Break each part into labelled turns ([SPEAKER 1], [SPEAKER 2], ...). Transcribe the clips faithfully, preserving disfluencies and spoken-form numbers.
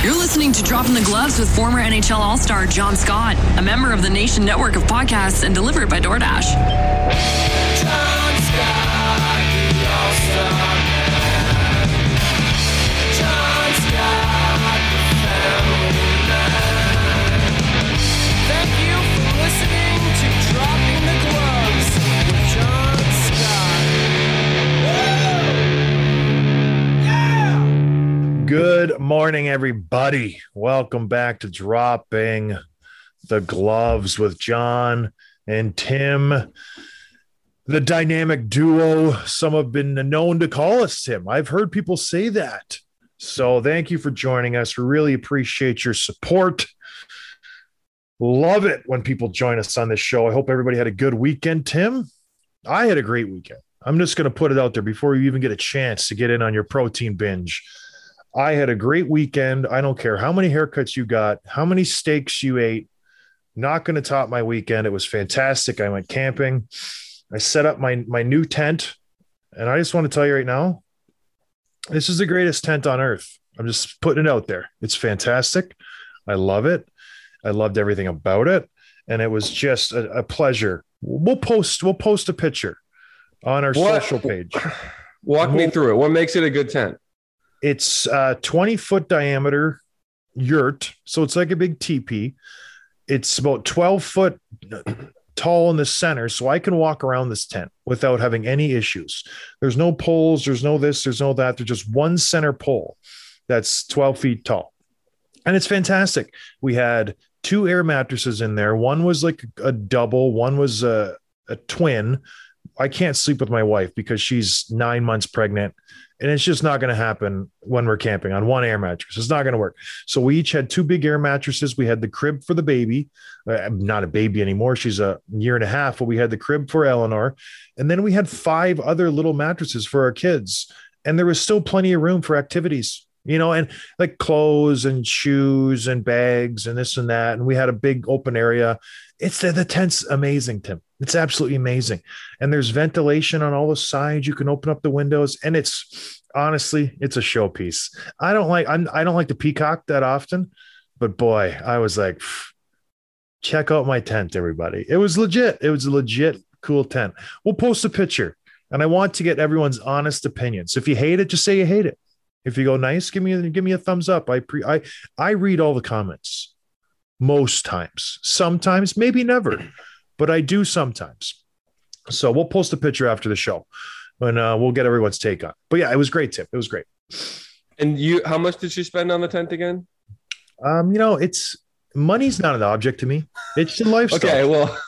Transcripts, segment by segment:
[SPEAKER 1] You're listening to Dropping the Gloves with former N H L All-Star John Scott, a member of the Nation Network of podcasts and delivered by DoorDash.
[SPEAKER 2] John Scott, the All-Star man. John Scott, the family man. Thank you for listening to Dropping the Gloves with John Scott. Woo! Yeah!
[SPEAKER 3] Good morning, everybody. Welcome back to Dropping the Gloves with John and Tim, the dynamic duo. Some have been known to call us Tim. I've heard people say that. So thank you for joining us. We really appreciate your support. Love it when people join us on this show. I hope everybody had a good weekend, Tim. I had a great weekend. I'm just going to put it out there before you even get a chance to get in on your protein binge. I had a great weekend. I don't care how many haircuts you got, how many steaks you ate. Not going to top my weekend. It was fantastic. I went camping. I set up my, my new tent. And I just want to tell you right now, this is the greatest tent on earth. I'm just putting it out there. It's fantastic. I love it. I loved everything about it. And it was just a, a pleasure. We'll post, we'll post a picture on our
[SPEAKER 4] What?
[SPEAKER 3] social page.
[SPEAKER 4] Walk me
[SPEAKER 3] We'll-
[SPEAKER 4] through it. What makes it a good tent?
[SPEAKER 3] It's a twenty foot diameter yurt. So it's like a big teepee. It's about twelve foot tall in the center. So I can walk around this tent without having any issues. There's no poles. There's no this, there's no that. There's just one center pole that's twelve feet tall. And it's fantastic. We had two air mattresses in there. One was like a double. One was a, a twin. I can't sleep with my wife because she's nine months pregnant. And it's just not going to happen when we're camping on one air mattress. It's not going to work. So we each had two big air mattresses. We had the crib for the baby, uh, not a baby anymore. She's a year and a half, but we had the crib for Eleanor. And then we had five other little mattresses for our kids. And there was still plenty of room for activities, you know, and like clothes and shoes and bags and this and that. And we had a big open area. It's the, the tent's amazing, Tim. It's absolutely amazing. And there's ventilation on all the sides. You can open up the windows, and it's honestly, it's a showpiece. I don't like, I'm, I don't like the peacock that often, but boy, I was like, check out my tent, everybody. It was legit. It was a legit cool tent. We'll post a picture, and I want to get everyone's honest opinions. If you hate it, just say you hate it. If you go nice, give me a, give me a thumbs up. I pre, I, I read all the comments most times, sometimes, maybe never. But I do sometimes. So we'll post a picture after the show and uh, we'll get everyone's take on it. But yeah, it was great, Tip. It was great.
[SPEAKER 4] And you, how much did you spend on the tent again?
[SPEAKER 3] Um, you know, it's money's not an object to me. It's the lifestyle.
[SPEAKER 4] Okay, well,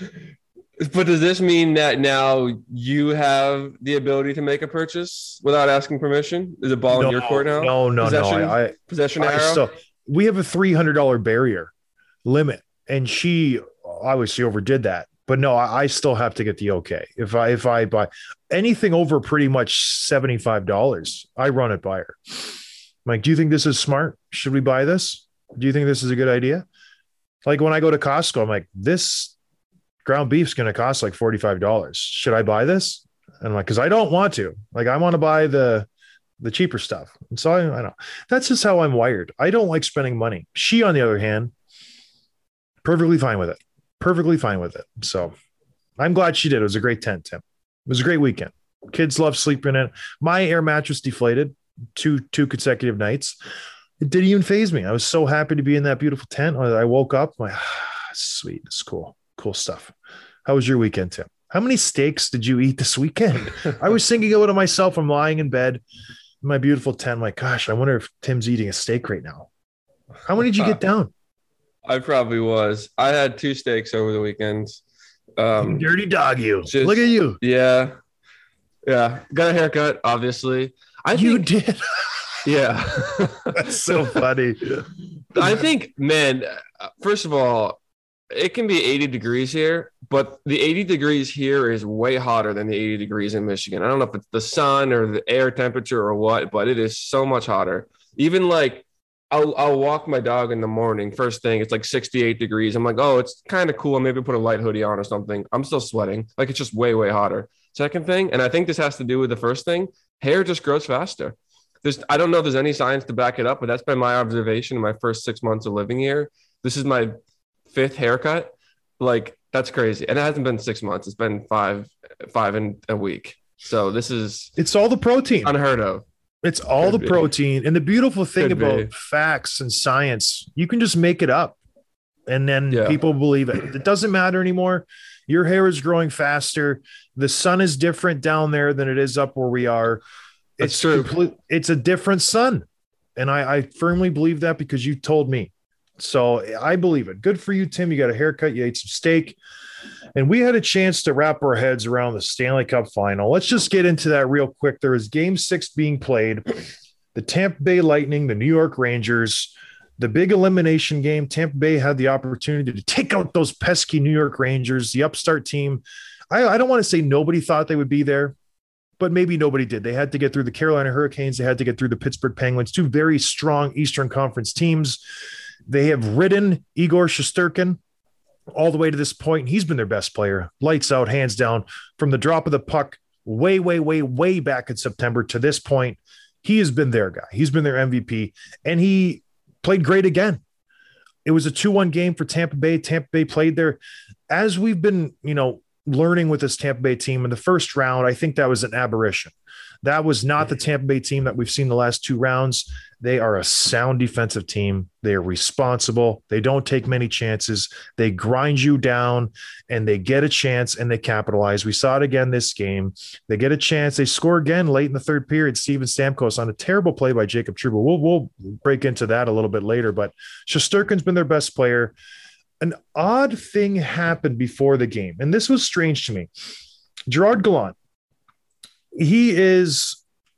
[SPEAKER 4] but does this mean that now you have the ability to make a purchase without asking permission? Is it ball
[SPEAKER 3] no,
[SPEAKER 4] in your court now?
[SPEAKER 3] No, no,
[SPEAKER 4] possession,
[SPEAKER 3] no. I, I,
[SPEAKER 4] possession
[SPEAKER 3] I
[SPEAKER 4] arrow?
[SPEAKER 3] still, we have a three hundred dollars barrier limit, and she obviously overdid that. But no, I, I still have to get the okay. If I if I buy anything over pretty much seventy-five dollars, I run it by her. I'm like, do you think this is smart? Should we buy this? Do you think this is a good idea? Like when I go to Costco, I'm like, this ground beef's going to cost like forty-five dollars. Should I buy this? And I'm like, because I don't want to. Like, I want to buy the the cheaper stuff. And so I, I don't know. That's just how I'm wired. I don't like spending money. She, on the other hand, perfectly fine with it. Perfectly fine with it. So I'm glad she did. It was a great tent, Tim. It was a great weekend. Kids love sleeping in it. My air mattress deflated two two consecutive nights. It didn't even faze me. I was so happy to be in that beautiful tent. I woke up, I'm like, ah, sweet. It's cool. Cool stuff. How was your weekend, Tim? How many steaks did you eat this weekend? I was thinking of it to myself. I'm lying in bed in my beautiful tent. I'm like, gosh, I wonder if Tim's eating a steak right now. How many did you get down?
[SPEAKER 4] I probably was. I had two steaks over the weekend. Um,
[SPEAKER 3] Dirty dog, you.
[SPEAKER 4] just-
[SPEAKER 3] Look at you.
[SPEAKER 4] yeah. Yeah. Got a haircut, obviously. I
[SPEAKER 3] You
[SPEAKER 4] think,
[SPEAKER 3] did.
[SPEAKER 4] yeah.
[SPEAKER 3] That's so funny.
[SPEAKER 4] I think, man, first of all, it can be eighty degrees here, but the eighty degrees here is way hotter than the eighty degrees in Michigan. I don't know if it's the sun or the air temperature or what, but it is so much hotter. Even like I'll, I'll walk my dog in the morning. First thing, it's like sixty-eight degrees. I'm like, oh, it's kind of cool. Maybe put a light hoodie on or something. I'm still sweating. Like, it's just way, way hotter. Second thing, and I think this has to do with the first thing, hair just grows faster. There's, I don't know if there's any science to back it up, but that's been my observation in my first six months of living here. This is my fifth haircut. Like, that's crazy. And it hasn't been six months. It's been five, five in a week. So this is
[SPEAKER 3] it's all the protein.
[SPEAKER 4] Unheard of.
[SPEAKER 3] It's all
[SPEAKER 4] Could
[SPEAKER 3] the
[SPEAKER 4] be.
[SPEAKER 3] protein. And the beautiful thing
[SPEAKER 4] Could
[SPEAKER 3] about
[SPEAKER 4] be.
[SPEAKER 3] facts and science, you can just make it up and then
[SPEAKER 4] Yeah.
[SPEAKER 3] people believe it. It doesn't matter anymore. Your hair is growing faster. The sun is different down there than it is up where we are.
[SPEAKER 4] That's
[SPEAKER 3] It's
[SPEAKER 4] true.
[SPEAKER 3] complete, it's a different sun. And I, I firmly believe that because you told me. So I believe it. Good for you, Tim. You got a haircut. You ate some steak. And we had a chance to wrap our heads around the Stanley Cup final. Let's just get into that real quick. There is game six being played. The Tampa Bay Lightning, the New York Rangers, the big elimination game. Tampa Bay had the opportunity to take out those pesky New York Rangers, the upstart team. I, I don't want to say nobody thought they would be there, but maybe nobody did. They had to get through the Carolina Hurricanes. They had to get through the Pittsburgh Penguins, two very strong Eastern Conference teams. They have ridden Igor Shesterkin all the way to this point. He's been their best player. Lights out, hands down, from the drop of the puck way, way, way, way back in September to this point. He has been their guy. He's been their M V P, and he played great again. It was a two one game for Tampa Bay. Tampa Bay played there. As we've been, you know, learning with this Tampa Bay team in the first round, I think that was an aberration. That was not the Tampa Bay team that we've seen the last two rounds. They are a sound defensive team. They are responsible. They don't take many chances. They grind you down and they get a chance and they capitalize. We saw it again this game. They get a chance. They score again late in the third period. Steven Stamkos on a terrible play by Jacob Trouba. We'll, we'll break into that a little bit later, but Shesterkin's been their best player. An odd thing happened before the game, and this was strange to me. Gerard Gallant, he is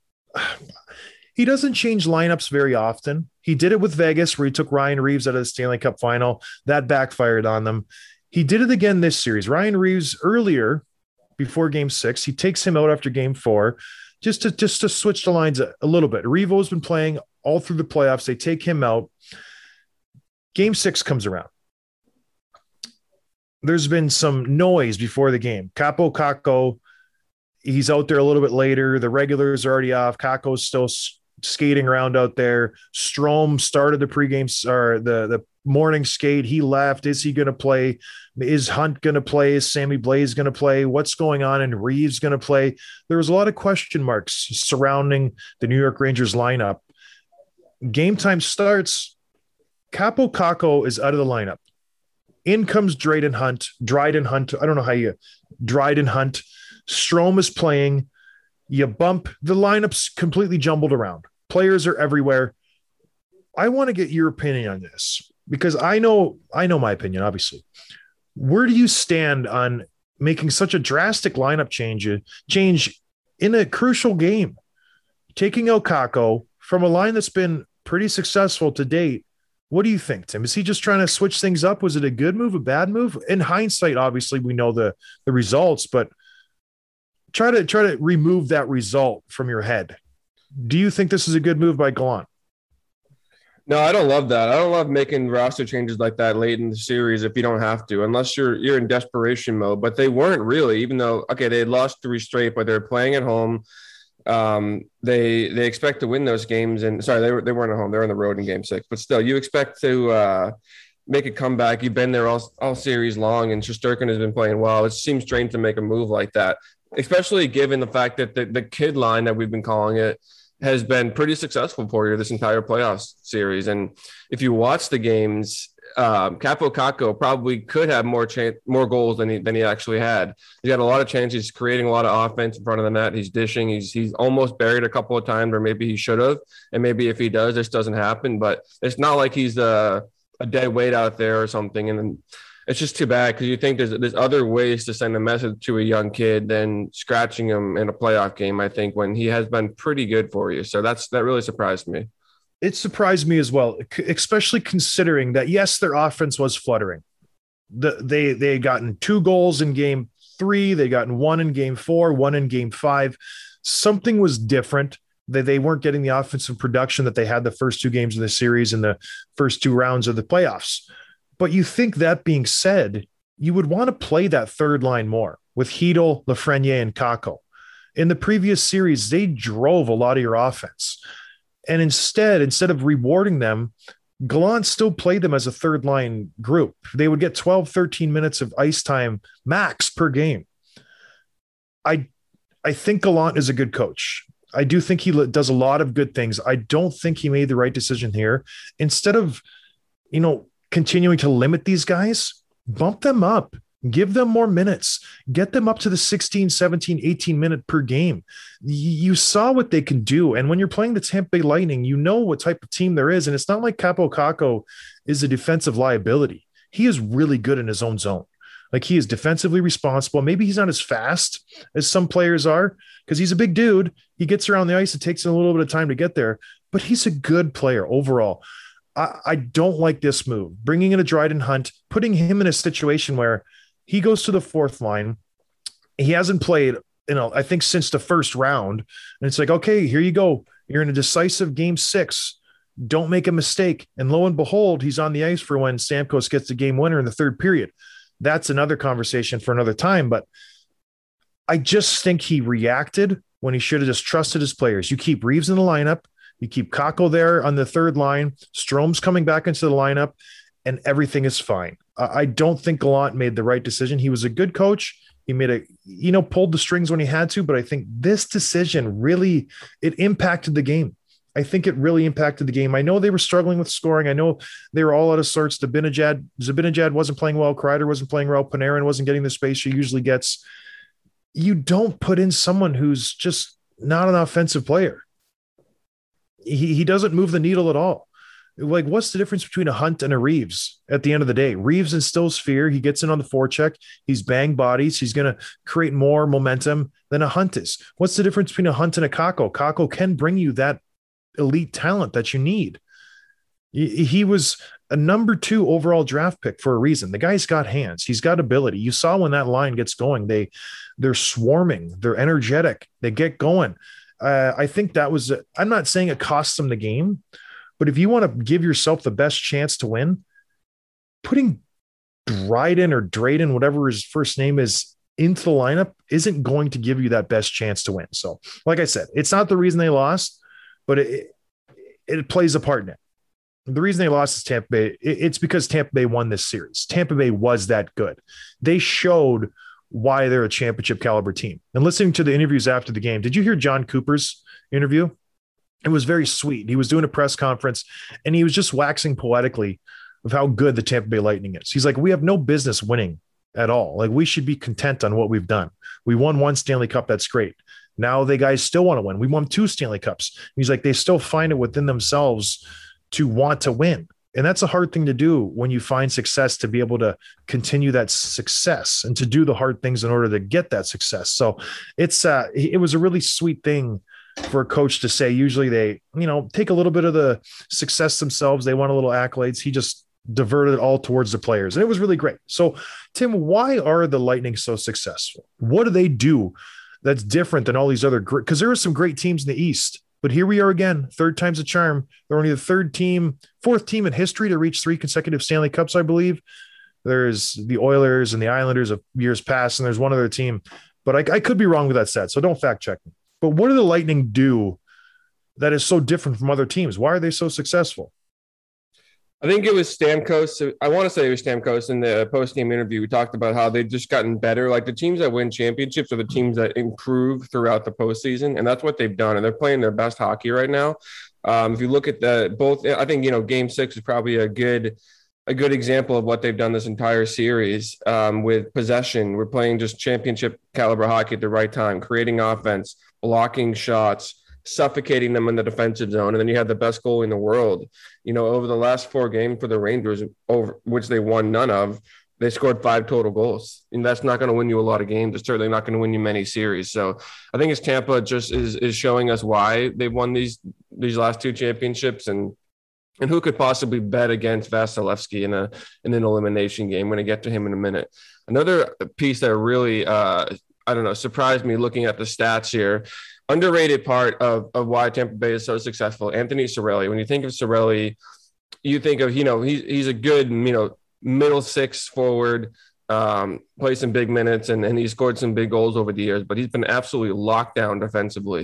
[SPEAKER 3] he doesn't change lineups very often. He did it with Vegas where he took Ryan Reeves out of the Stanley Cup final. That backfired on them. He did it again this series. Ryan Reeves earlier before game six, he takes him out after game four just to just to switch the lines a, a little bit. Revo's been playing all through the playoffs. They take him out. Game six comes around. There's been some noise before the game. Kaapo Kakko, he's out there a little bit later. The regulars are already off. Kakko's still s- skating around out there. Strome started the pregame or the, the morning skate. He left. Is he going to play? Is Hunt going to play? Is Sammy Blais going to play? What's going on? And Reeves going to play? There was a lot of question marks surrounding the New York Rangers lineup. Game time starts. Kaapo Kakko is out of the lineup. In comes Dryden Hunt. Dryden Hunt. I don't know how you Dryden Hunt. Strome is playing. You bump. The lineup's completely jumbled around. Players are everywhere. I want to get your opinion on this because I know I know my opinion, obviously. Where do you stand on making such a drastic lineup change, change in a crucial game? Taking out Kakko from a line that's been pretty successful to date. What do you think, Tim? Is he just trying to switch things up? Was it a good move, a bad move? In hindsight, obviously, we know the, the results, but try to try to remove that result from your head. Do you think this is a good move by Gallant?
[SPEAKER 4] No, I don't love that. I don't love making roster changes like that late in the series if you don't have to, unless you're you're in desperation mode. But they weren't really, even though, okay, they had lost three straight, but they're playing at home. Um, they they expect to win those games, and sorry, they were they weren't at home; they're on the road in Game Six. But still, you expect to uh, make a comeback. You've been there all all series long, and Shesterkin has been playing well. It seems strange to make a move like that, especially given the fact that the, the kid line that we've been calling it has been pretty successful for you this entire playoffs series. And if you watch the games, um, Kaapo Kakko probably could have more chance, more goals than he than he actually had. He got a lot of chances, he's creating a lot of offense in front of the net. He's dishing. He's he's almost buried a couple of times, or maybe he should have. And maybe if he does, this doesn't happen. But it's not like he's a, a dead weight out there or something. And then it's just too bad because you think there's there's other ways to send a message to a young kid than scratching him in a playoff game, I think, when he has been pretty good for you. So that's that really surprised me.
[SPEAKER 3] It surprised me as well, especially considering that, yes, their offense was fluttering. The, they they had gotten two goals in game three. They gotten one in game four, one in game five. Something was different. They, they weren't getting the offensive production that they had the first two games of the series and the first two rounds of the playoffs. But you think, that being said, you would want to play that third line more with Chytil, Lafreniere, and Kakko. In the previous series, they drove a lot of your offense. And instead, instead of rewarding them, Gallant still played them as a third line group. They would get twelve, thirteen minutes of ice time max per game. I, I think Gallant is a good coach. I do think he does a lot of good things. I don't think he made the right decision here. Instead of, you know, continuing to limit these guys, bump them up. Give them more minutes. Get them up to the sixteen, seventeen, eighteen minute per game. You saw what they can do. And when you're playing the Tampa Bay Lightning, you know what type of team there is. And it's not like Kaapo Kakko is a defensive liability. He is really good in his own zone. Like, he is defensively responsible. Maybe he's not as fast as some players are because he's a big dude. He gets around the ice. It takes him a little bit of time to get there, but he's a good player overall. I, I don't like this move. Bringing in a Dryden Hunt, putting him in a situation where he goes to the fourth line. He hasn't played, you know, I think since the first round. And it's like, okay, here you go. You're in a decisive game six. Don't make a mistake. And lo and behold, he's on the ice for when Stamkos gets the game winner in the third period. That's another conversation for another time. But I just think he reacted when he should have just trusted his players. You keep Reeves in the lineup. You keep Kakko there on the third line. Strome's coming back into the lineup, and everything is fine. I don't think Gallant made the right decision. He was a good coach. He made a, you know, pulled the strings when he had to, but I think this decision really, it impacted the game. I think it really impacted the game. I know they were struggling with scoring. I know they were all out of sorts. Zibanejad, Zibanejad wasn't playing well. Kreider wasn't playing well. Panarin wasn't getting the space he usually gets. You don't put in someone who's just not an offensive player. He, he doesn't move the needle at all. Like, what's the difference between a Hunt and a Reeves at the end of the day? Reeves instills fear. He gets in on the forecheck. He's bang bodies. He's going to create more momentum than a Hunt is. What's the difference between a Hunt and a Kakko? Kakko can bring you that elite talent that you need. He was a number two overall draft pick for a reason. The guy's got hands. He's got ability. You saw when that line gets going, they, they're swarming. They're energetic. They get going. Uh, I think that was, I'm not saying it costs them the game, but if you want to give yourself the best chance to win, putting Dryden or Drayden, whatever his first name is, into the lineup isn't going to give you that best chance to win. So, like I said, it's not the reason they lost, but it, it plays a part in it. The reason they lost is Tampa Bay. It's because Tampa Bay won this series. Tampa Bay was that good. They showed why they're a championship caliber team. And listening to the interviews after the game, did you hear John Cooper's interview? It was very sweet. He was doing a press conference and he was just waxing poetically of how good the Tampa Bay Lightning is. He's like, we have no business winning at all. Like, we should be content on what we've done. We won one Stanley Cup. That's great. Now they guys still want to win. We won two Stanley Cups. He's like, they still find it within themselves to want to win. And that's a hard thing to do when you find success, to be able to continue that success and to do the hard things in order to get that success. So it's uh, it was a really sweet thing for a coach to say. Usually they, you know, take a little bit of the success themselves. They want a little accolades. He just diverted it all towards the players. And it was really great. So Tim, why are the Lightning so successful? What do they do that's different than all these other great, because there are some great teams in the East, but here we are again, third time's a charm. They're only the third team, fourth team in history to reach three consecutive Stanley Cups, I believe. There's the Oilers and the Islanders of years past, and there's one other team, but I, I could be wrong with that stat, so don't fact check me. But what do the Lightning do that is so different from other teams? Why are they so successful?
[SPEAKER 4] I think it was Stamkos. I want to say it was Stamkos in the post-game interview. We talked about how they've just gotten better. Like, the teams that win championships are the teams that improve throughout the postseason, and that's what they've done. And they're playing their best hockey right now. Um, if you look at the both, I think, you know, game six is probably a good a good example of what they've done this entire series um, with possession. We're playing just championship caliber hockey at the right time, creating offense, blocking shots, suffocating them in the defensive zone. And then you have the best goalie in the world. You know, over the last four games for the Rangers, over which they won none of, they scored five total goals. And that's not going to win you a lot of games. It's certainly not going to win you many series. So I think it's Tampa just is is showing us why they've won these these last two championships, and and who could possibly bet against Vasilevsky in a in an elimination game. We're going to get to him in a minute. Another piece that really, uh, I don't know, surprised me looking at the stats here. Underrated part of, of why Tampa Bay is so successful, Anthony Cirelli. When you think of Cirelli, you think of, you know, he's, he's a good, you know, middle six forward, um, plays some big minutes, and, and he scored some big goals over the years, but he's been absolutely locked down defensively.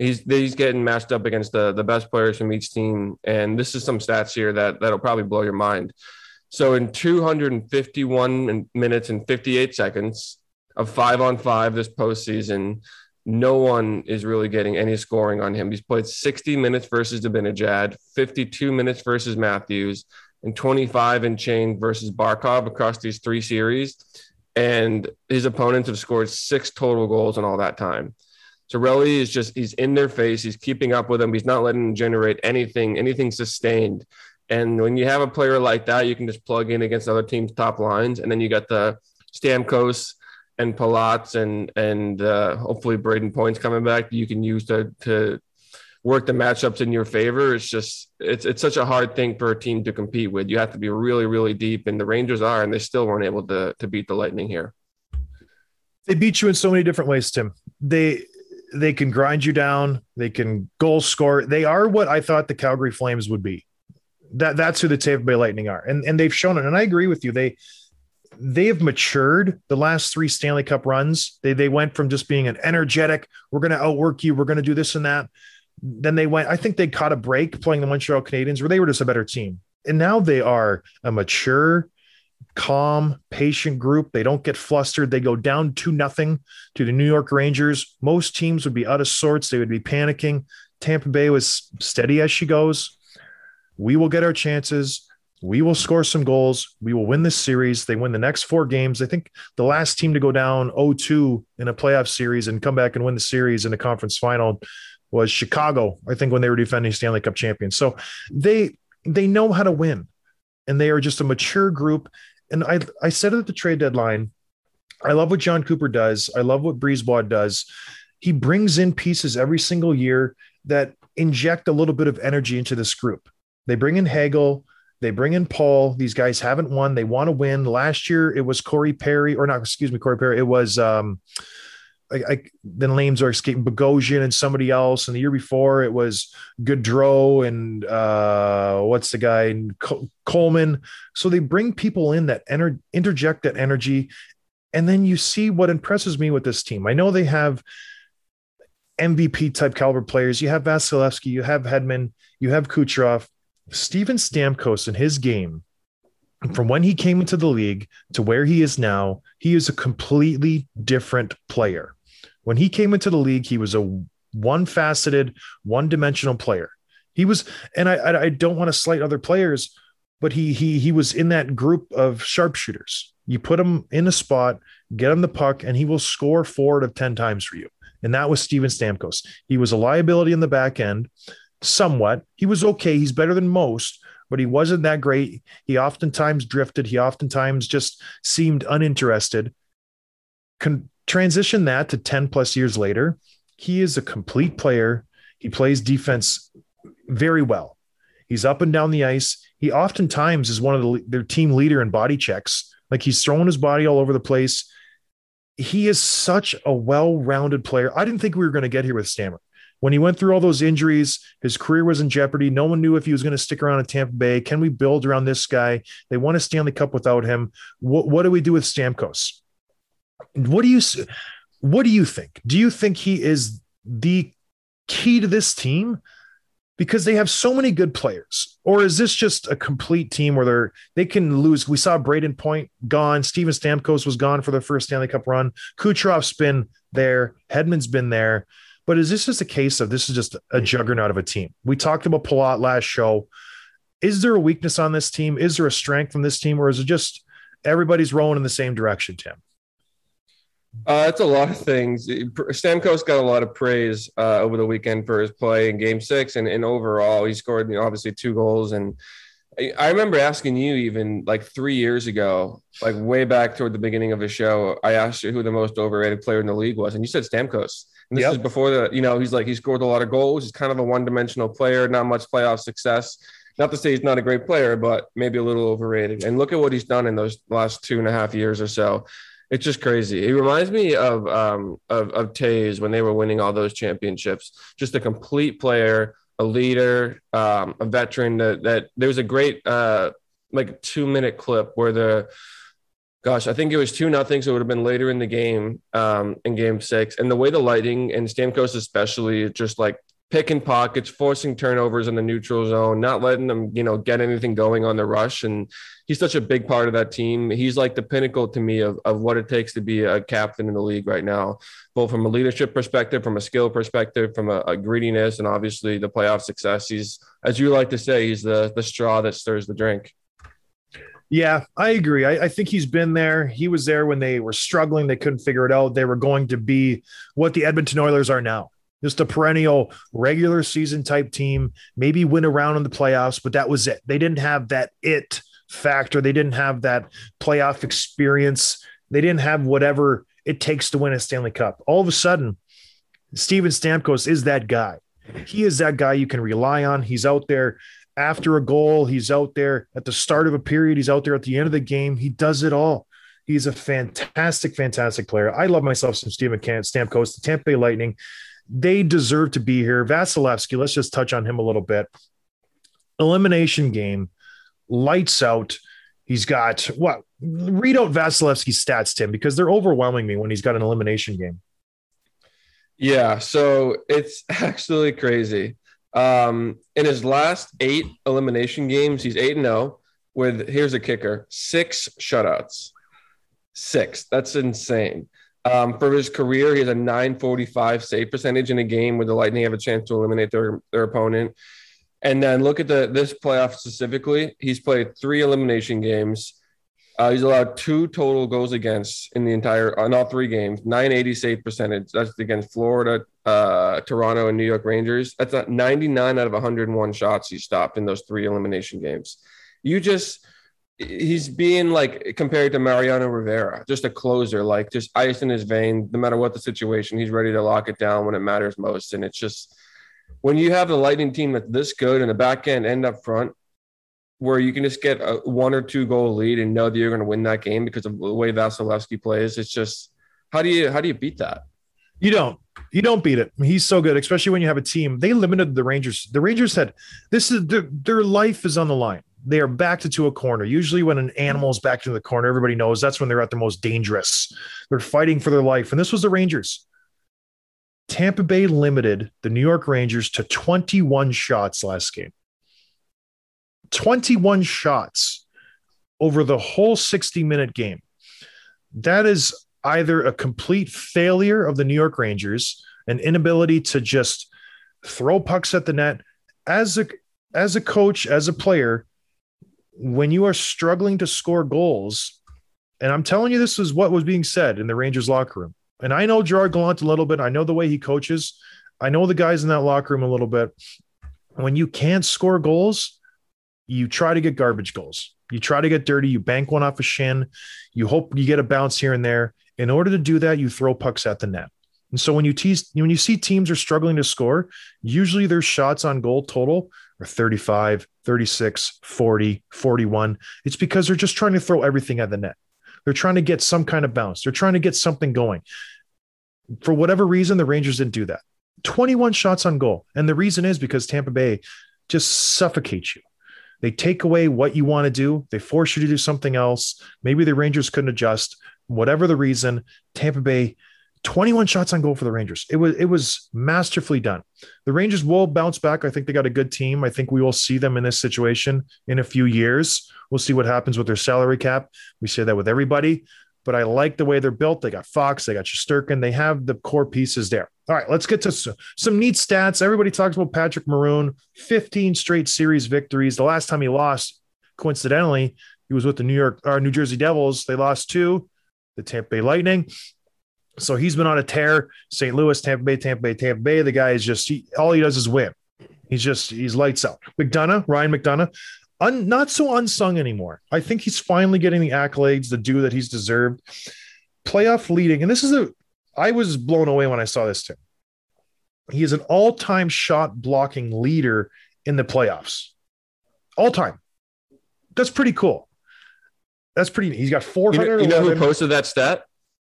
[SPEAKER 4] He's he's getting matched up against the, the best players from each team. And this is some stats here that, that'll probably blow your mind. So in two hundred fifty-one minutes and fifty-eight seconds of five on five this postseason, no one is really getting any scoring on him. He's played sixty minutes versus Zibanejad, fifty-two minutes versus Matthews, and twenty-five and change versus Barkov across these three series. And his opponents have scored six total goals in all that time. Cirelli is just, he's in their face. He's keeping up with them. He's not letting them generate anything, anything sustained. And when you have a player like that, you can just plug in against other teams' top lines. And then you got the Stamkos and Palatz and, and uh, hopefully Braden Point's coming back that you can use to, to work the matchups in your favor. It's just, it's, it's such a hard thing for a team to compete with. You have to be really, really deep, and the Rangers are, and they still weren't able to, to beat the Lightning here.
[SPEAKER 3] They beat you in so many different ways, Tim. They, They can grind you down. They can goal score. They are what I thought the Calgary Flames would be. That that's who the Tampa Bay Lightning are. And, and they've shown it. And I agree with you. They, they have matured the last three Stanley Cup runs. They, they went from just being an energetic, we're going to outwork you, we're going to do this and that. Then they went, I think they caught a break playing the Montreal Canadiens where they were just a better team. And now they are a mature, calm, patient group. They don't get flustered. They go down to nothing to the New York Rangers. Most teams would be out of sorts. They would be panicking. Tampa Bay was steady as she goes. We will get our chances. We will score some goals. We will win this series. They win the next four games. I think the last team to go down oh two in a playoff series and come back and win the series in a conference final was Chicago, I think, when they were defending Stanley Cup champions. So they, they know how to win, and they are just a mature group. And I, I said it at the trade deadline. I love what John Cooper does. I love what Brisebois does. He brings in pieces every single year that inject a little bit of energy into this group. They bring in Hagel. They bring in Paul. These guys haven't won. They want to win. Last year, it was Corey Perry, or not, excuse me, Corey Perry. It was, um, I, I, the names are escaping, Bogosian and somebody else. And the year before, it was Gaudreau and uh, what's the guy, Col- Coleman. So they bring people in that enter, interject that energy. And then you see what impresses me with this team. I know they have M V P type caliber players. You have Vasilevsky, you have Hedman, you have Kucherov. Steven Stamkos in his game, from when he came into the league to where he is now, he is a completely different player. When he came into the league, he was a one-faceted, one-dimensional player. He was, and I, I, I don't want to slight other players, but he he he was in that group of sharpshooters. You put him in a spot, get him the puck, and he will score four out of ten times for you. And that was Steven Stamkos. He was a liability in the back end, somewhat. He was okay. He's better than most, but he wasn't that great. He oftentimes drifted. He oftentimes just seemed uninterested. Con- transition that to ten plus years later. He is a complete player. He plays defense very well. He's up and down the ice. He oftentimes is one of the, their team leader in body checks. Like, he's throwing his body all over the place. He is such a well-rounded player. I didn't think we were going to get here with Stammer. When he went through all those injuries, his career was in jeopardy. No one knew if he was going to stick around in Tampa Bay. Can we build around this guy? They won a Stanley Cup without him. What, what do we do with Stamkos? What do you, what do you think? Do you think he is the key to this team? Because they have so many good players. Or is this just a complete team where they're, they can lose? We saw Braden Point gone. Steven Stamkos was gone for their first Stanley Cup run. Kucherov's been there. Hedman's been there. But is this just a case of this is just a juggernaut of a team? We talked about Palat last show. Is there a weakness on this team? Is there a strength on this team? Or is it just everybody's rowing in the same direction, Tim?
[SPEAKER 4] Uh, it's a lot of things. Stamkos got a lot of praise uh, over the weekend for his play in Game Six, and, and overall, he scored, you know, obviously two goals. And I, I remember asking you even like three years ago, like way back toward the beginning of the show, I asked you who the most overrated player in the league was, and you said Stamkos. And this
[SPEAKER 3] Yep.
[SPEAKER 4] is before the, you know, he's like he scored a lot of goals. He's kind of a one-dimensional player, not much playoff success. Not to say he's not a great player, but maybe a little overrated. And look at what he's done in those last two and a half years or so. It's just crazy. He reminds me of um, of, of Taves when they were winning all those championships. Just a complete player, a leader, um, a veteran. That, that there was a great uh, like two minute clip where the Gosh, I think it was two nothing, so it would have been later in the game, um, in game six. And the way the Lightning and Stamkos especially, just like picking pockets, forcing turnovers in the neutral zone, not letting them, you know, get anything going on the rush. And he's such a big part of that team. He's like the pinnacle to me of, of what it takes to be a captain in the league right now, both from a leadership perspective, from a skill perspective, from a, a greediness, and obviously the playoff success. He's, as you like to say, he's the the straw that stirs the drink.
[SPEAKER 3] Yeah, I agree. I, I think he's been there. He was there when they were struggling. They couldn't figure it out. They were going to be what the Edmonton Oilers are now. Just a perennial regular season type team, maybe win a round in the playoffs, but that was it. They didn't have that it factor. They didn't have that playoff experience. They didn't have whatever it takes to win a Stanley Cup. All of a sudden, Steven Stamkos is that guy. He is that guy you can rely on. He's out there after a goal. He's out there at the start of a period. He's out there at the end of the game. He does it all. He's a fantastic, fantastic player. I love myself some Steven Stamkos, the Tampa Bay Lightning. They deserve to be here. Vasilevsky, let's just touch on him a little bit. Elimination game, lights out. He's got what? Read out Vasilevsky's stats, Tim, because they're overwhelming me when he's got an elimination game.
[SPEAKER 4] Yeah, so it's actually crazy. Um, in his last eight elimination games, he's eight and zero with, here's a kicker, six shutouts. Six. That's insane. Um, for his career, he has a nine forty-five save percentage in a game where the Lightning have a chance to eliminate their, their opponent. And then look at the this playoff specifically. He's played three elimination games. Uh, he's allowed two total goals against in the entire on all three games. nine eighty save percentage. That's against Florida, uh, Toronto, and New York Rangers. That's at ninety-nine out of one hundred one shots he stopped in those three elimination games. You just he's being like compared to Mariano Rivera, just a closer, like just ice in his vein. No matter what the situation, he's ready to lock it down when it matters most. And it's just when you have the Lightning team that's this good and the back end and up front, where you can just get a one or two goal lead and know that you're going to win that game because of the way Vasilevsky plays. It's just how do you how do you beat that?
[SPEAKER 3] You don't. You don't beat it. He's so good, especially when you have a team. They limited the Rangers. The Rangers said this is their, their life is on the line. They are backed into a corner. Usually when an animal is backed into the corner, everybody knows that's when they're at their most dangerous. They're fighting for their life. And this was the Rangers. Tampa Bay limited the New York Rangers to twenty-one shots last game. twenty-one shots over the whole sixty-minute game. That is either a complete failure of the New York Rangers, an inability to just throw pucks at the net. As a, as a coach, as a player, when you are struggling to score goals, and I'm telling you this is what was being said in the Rangers locker room, and I know Gerard Gallant a little bit. I know the way he coaches. I know the guys in that locker room a little bit. When you can't score goals, you try to get garbage goals. You try to get dirty. You bank one off a shin. You hope you get a bounce here and there. In order to do that, you throw pucks at the net. And so when you tease, when you see teams are struggling to score, usually their shots on goal total are thirty-five, thirty-six, forty, forty-one. It's because they're just trying to throw everything at the net. They're trying to get some kind of bounce. They're trying to get something going. For whatever reason, the Rangers didn't do that. twenty-one shots on goal. And the reason is because Tampa Bay just suffocates you. They take away what you want to do. They force you to do something else. Maybe the Rangers couldn't adjust. Whatever the reason, Tampa Bay, twenty-one shots on goal for the Rangers. It was it was masterfully done. The Rangers will bounce back. I think they got a good team. I think we will see them in this situation in a few years. We'll see what happens with their salary cap. We say that with everybody, but I like the way they're built. They got Fox, they got Shesterkin. They have the core pieces there. All right, let's get to some neat stats. Everybody talks about Patrick Maroon, fifteen straight series victories. The last time he lost, coincidentally, he was with the New York or New Jersey Devils. They lost to the Tampa Bay Lightning. So he's been on a tear. Saint Louis, Tampa Bay, Tampa Bay, Tampa Bay. The guy is just, he, all he does is win. He's just, he's lights out. McDonough, Ryan McDonough, un, not so unsung anymore. I think he's finally getting the accolades, the due that he's deserved. Playoff leading. And this is a, I was blown away when I saw this too. He is an all-time shot blocking leader in the playoffs. All time. That's pretty cool. That's pretty, he's got four hundred.
[SPEAKER 4] You know, you know who posted that stat?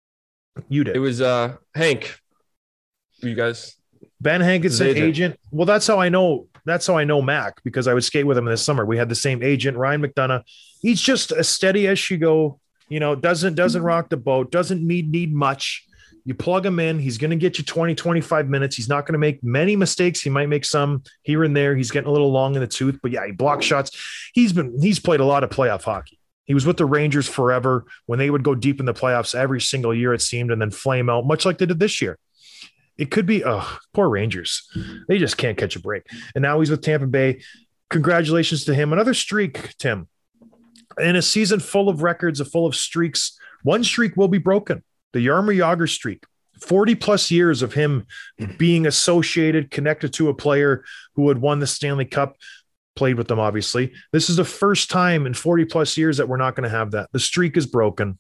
[SPEAKER 3] You did.
[SPEAKER 4] It was uh, Hank. You guys.
[SPEAKER 3] Ben Hankinson, agent.
[SPEAKER 4] agent.
[SPEAKER 3] Well, that's how I know. That's how I know Mac, because I would skate with him this summer. We had the same agent, Ryan McDonough. He's just as steady as she go You know, doesn't doesn't rock the boat, doesn't need need much. You plug him in, he's going to get you twenty, twenty-five minutes. He's not going to make many mistakes. He might make some here and there. He's getting a little long in the tooth, but yeah, he blocks shots. He's been he's played a lot of playoff hockey. He was with the Rangers forever when they would go deep in the playoffs every single year, it seemed, and then flame out, much like they did this year. It could be, oh, poor Rangers. They just can't catch a break. And now he's with Tampa Bay. Congratulations to him. Another streak, Tim. In a season full of records, full of streaks, one streak will be broken. The Jaromir Jagr streak. forty plus years of him being associated, connected to a player who had won the Stanley Cup, played with them, obviously. This is the first time in forty plus years that we're not going to have that. The streak is broken.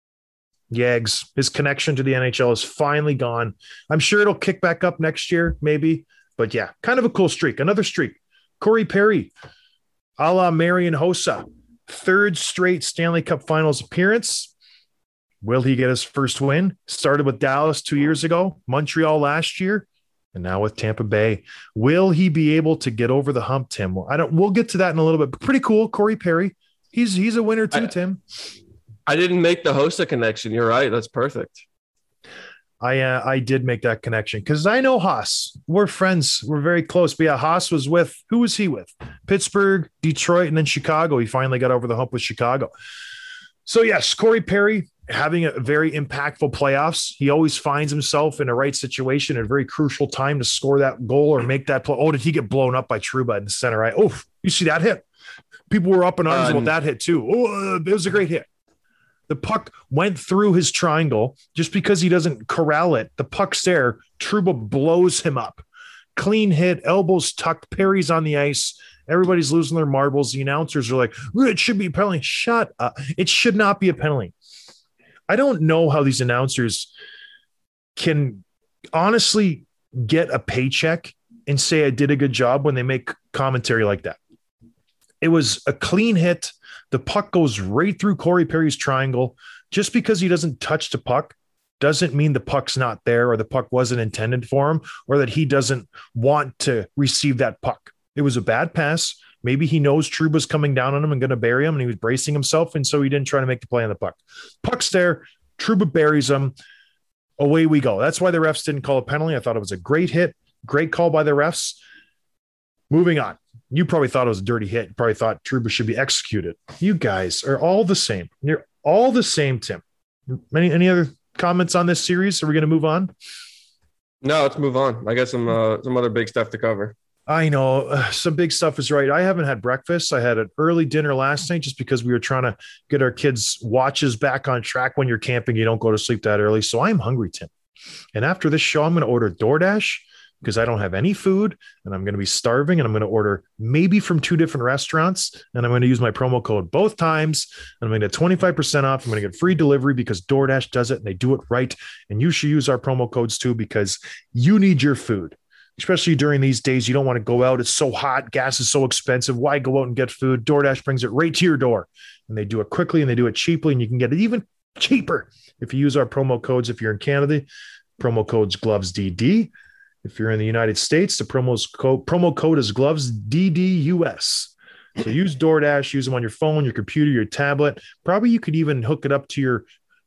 [SPEAKER 3] Yags, his connection to the N H L is finally gone. I'm sure it'll kick back up next year, maybe. But yeah, kind of a cool streak. Another streak. Corey Perry, a la Marian Hossa, third straight Stanley Cup Finals appearance. Will he get his first win? Started with Dallas two years ago, Montreal last year, and now with Tampa Bay. Will he be able to get over the hump, Tim? Well, I don't. We'll get to that in a little bit. Pretty cool, Corey Perry. He's he's a winner too,
[SPEAKER 4] I,
[SPEAKER 3] Tim.
[SPEAKER 4] I didn't make the Hossa connection. You're right. That's perfect.
[SPEAKER 3] I uh, I did make that connection because I know Haas. We're friends. We're very close. But yeah, Haas was with, who was he with? Pittsburgh, Detroit, and then Chicago. He finally got over the hump with Chicago. So yes, Corey Perry having a very impactful playoffs. He always finds himself in a right situation at a very crucial time to score that goal or make that play. Oh, did he get blown up by Trouba in the center? Right? Oh, you see that hit? People were up in arms um, about that hit too. Oh, it was a great hit. The puck went through his triangle just because he doesn't corral it. The puck's there. Trouba blows him up. Clean hit, elbows tucked. Perry's on the ice. Everybody's losing their marbles. The announcers are like, it should be a penalty. Shut up. It should not be a penalty. I don't know how these announcers can honestly get a paycheck and say I did a good job when they make commentary like that. It was a clean hit. The puck goes right through Corey Perry's triangle. Just because he doesn't touch the puck doesn't mean the puck's not there or the puck wasn't intended for him or that he doesn't want to receive that puck. It was a bad pass. Maybe he knows Trouba's coming down on him and going to bury him, and he was bracing himself, and so he didn't try to make the play on the puck. Puck's there. Trouba buries him. Away we go. That's why the refs didn't call a penalty. I thought it was a great hit. Great call by the refs. Moving on. You probably thought it was a dirty hit. You probably thought Trouba should be executed. You guys are all the same. You're all the same, Tim. Any, any other comments on this series? Are we going to move on?
[SPEAKER 4] No, let's move on. I got some uh, some other big stuff to cover.
[SPEAKER 3] I know uh, some big stuff is right. I haven't had breakfast. I had an early dinner last night just because we were trying to get our kids' watches back on track. When you're camping, you don't go to sleep that early. So I'm hungry, Tim. And after this show, I'm going to order DoorDash because I don't have any food and I'm going to be starving, and I'm going to order maybe from two different restaurants, and I'm going to use my promo code both times, and I'm going to get twenty-five percent off. I'm going to get free delivery because DoorDash does it and they do it right. And you should use our promo codes too because you need your food. Especially during these days, you don't want to go out. It's so hot. Gas is so expensive. Why go out and get food? DoorDash brings it right to your door, and they do it quickly and they do it cheaply, and you can get it even cheaper if you use our promo codes. If you're in Canada, promo code's Gloves D D. If you're in the United States, the promo's code, promo code is Gloves D D U S. So use DoorDash, use them on your phone, your computer, your tablet. Probably you could even hook it up to your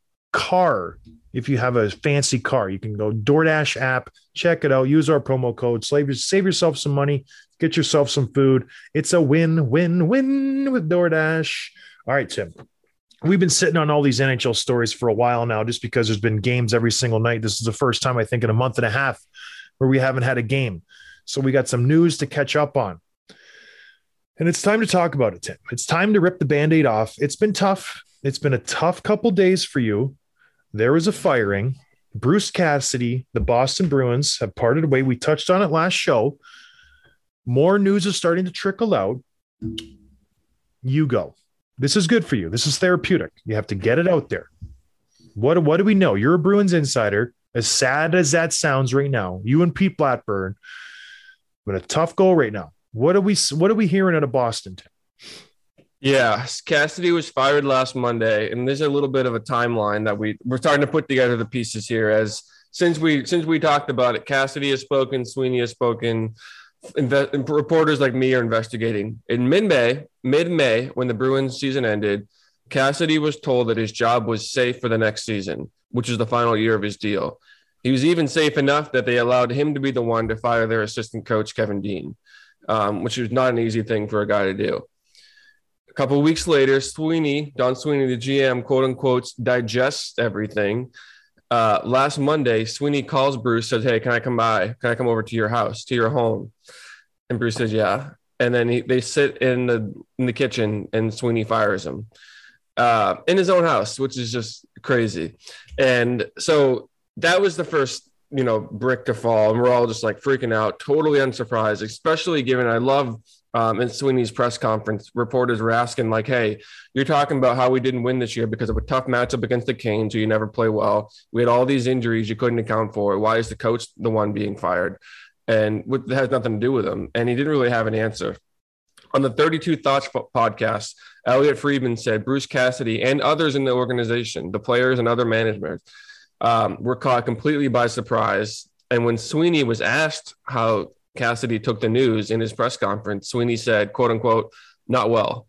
[SPEAKER 3] car. If you have a fancy car, you can go DoorDash app, check it out, use our promo code, save, save yourself some money, get yourself some food. It's a win, win, win with DoorDash. All right, Tim. We've been sitting on all these N H L stories for a while now just because there's been games every single night. This is the first time, I think, in a month and a half where we haven't had a game. So we got some news to catch up on. And it's time to talk about it, Tim. It's time to rip the Band-Aid off. It's been tough. It's been a tough couple days for you. There was a firing. Bruce Cassidy, the Boston Bruins have parted away. We touched on it last show. More news is starting to trickle out. You go. This is good for you. This is therapeutic. You have to get it out there. What, what do we know? You're a Bruins insider. As sad as that sounds right now, you and Pete Blackburn, but a tough goal right now. What are we, what are we hearing out of Boston, Tim?
[SPEAKER 4] Yeah, Cassidy was fired last Monday, and there's a little bit of a timeline that we we're starting to put together the pieces here. As since we since we talked about it, Cassidy has spoken, Sweeney has spoken, inve- reporters like me are investigating. In mid-May, mid-May, when the Bruins season ended, Cassidy was told that his job was safe for the next season, which is the final year of his deal. He was even safe enough that they allowed him to be the one to fire their assistant coach, Kevin Dean, um, which was not an easy thing for a guy to do. A couple of weeks later, Sweeney, Don Sweeney, the G M, quote unquote, digests everything. Uh, last Monday, Sweeney calls Bruce, says, hey, can I come by? Can I come over to your house, to your home? And Bruce says, yeah. And then he, they sit in the in the kitchen and Sweeney fires him uh, in his own house, which is just crazy. And so that was the first, you know, brick to fall. And we're all just like freaking out, totally unsurprised, especially given I love um, in Sweeney's press conference, reporters were asking like, hey, you're talking about how we didn't win this year because of a tough matchup against the Canes, who you never play well. We had all these injuries you couldn't account for. Why is the coach the one being fired? And it has nothing to do with him. And he didn't really have an answer. On the thirty-two Thoughts podcast, Elliot Friedman said Bruce Cassidy and others in the organization, the players and other management, um, were caught completely by surprise. And when Sweeney was asked how Cassidy took the news in his press conference, Sweeney said, quote unquote, not well.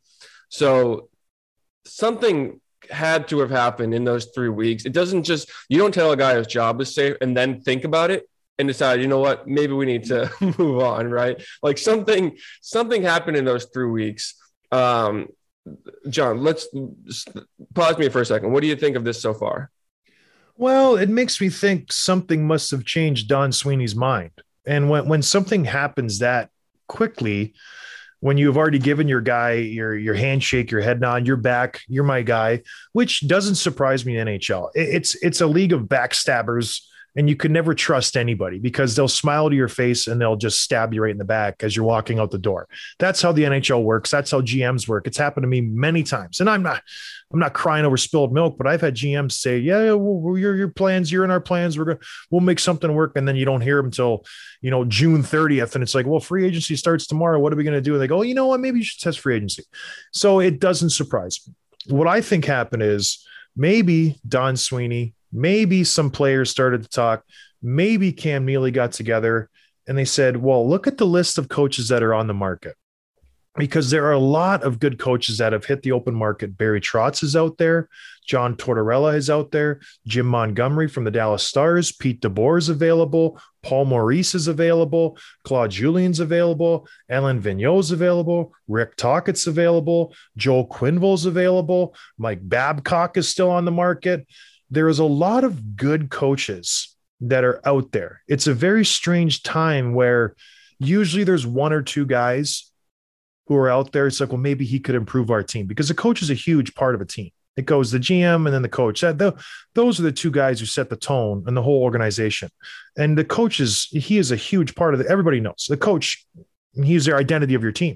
[SPEAKER 4] So something had to have happened in those three weeks. It doesn't just, you don't tell a guy his job is safe and then think about it and decide, you know what, maybe we need to move on, right? Like something, something happened in those three weeks. Um, John, let's pause me for a second. What do you think of this so far?
[SPEAKER 3] Well, it makes me think something must have changed Don Sweeney's mind. And when, when something happens that quickly, when you've already given your guy your, your handshake, your head nod, you're back, you're my guy, which doesn't surprise me in N H L. It's, it's a league of backstabbers. And you could never trust anybody because they'll smile to your face and they'll just stab you right in the back as you're walking out the door. That's how the N H L works. That's how G Ms work. It's happened to me many times. And I'm not, I'm not crying over spilled milk, but I've had G Ms say, yeah, well, your, your plans, you're in our plans. We're going to, we'll make something work. And then you don't hear them until, you know, June thirtieth. And it's like, well, free agency starts tomorrow. What are we going to do? And they go, oh, you know what? Maybe you should test free agency. So it doesn't surprise me. What I think happened is maybe Don Sweeney, maybe some players started to talk. Maybe Cam Neely got together and they said, well, look at the list of coaches that are on the market, because there are a lot of good coaches that have hit the open market. Barry Trotz is out there. John Tortorella is out there. Jim Montgomery from the Dallas Stars. Pete DeBoer is available. Paul Maurice is available. Claude Julien's available. Alain Vigneault's available. Rick Tockett's available. Joel Quenneville's available. Mike Babcock is still on the market. There is a lot of good coaches that are out there. It's a very strange time where usually there's one or two guys who are out there. It's like, well, maybe he could improve our team, because the coach is a huge part of a team. It goes the G M and then the coach. That the, those are the two guys who set the tone and the whole organization. And the coach is, he is a huge part of it. Everybody knows the coach. He's their identity of your team.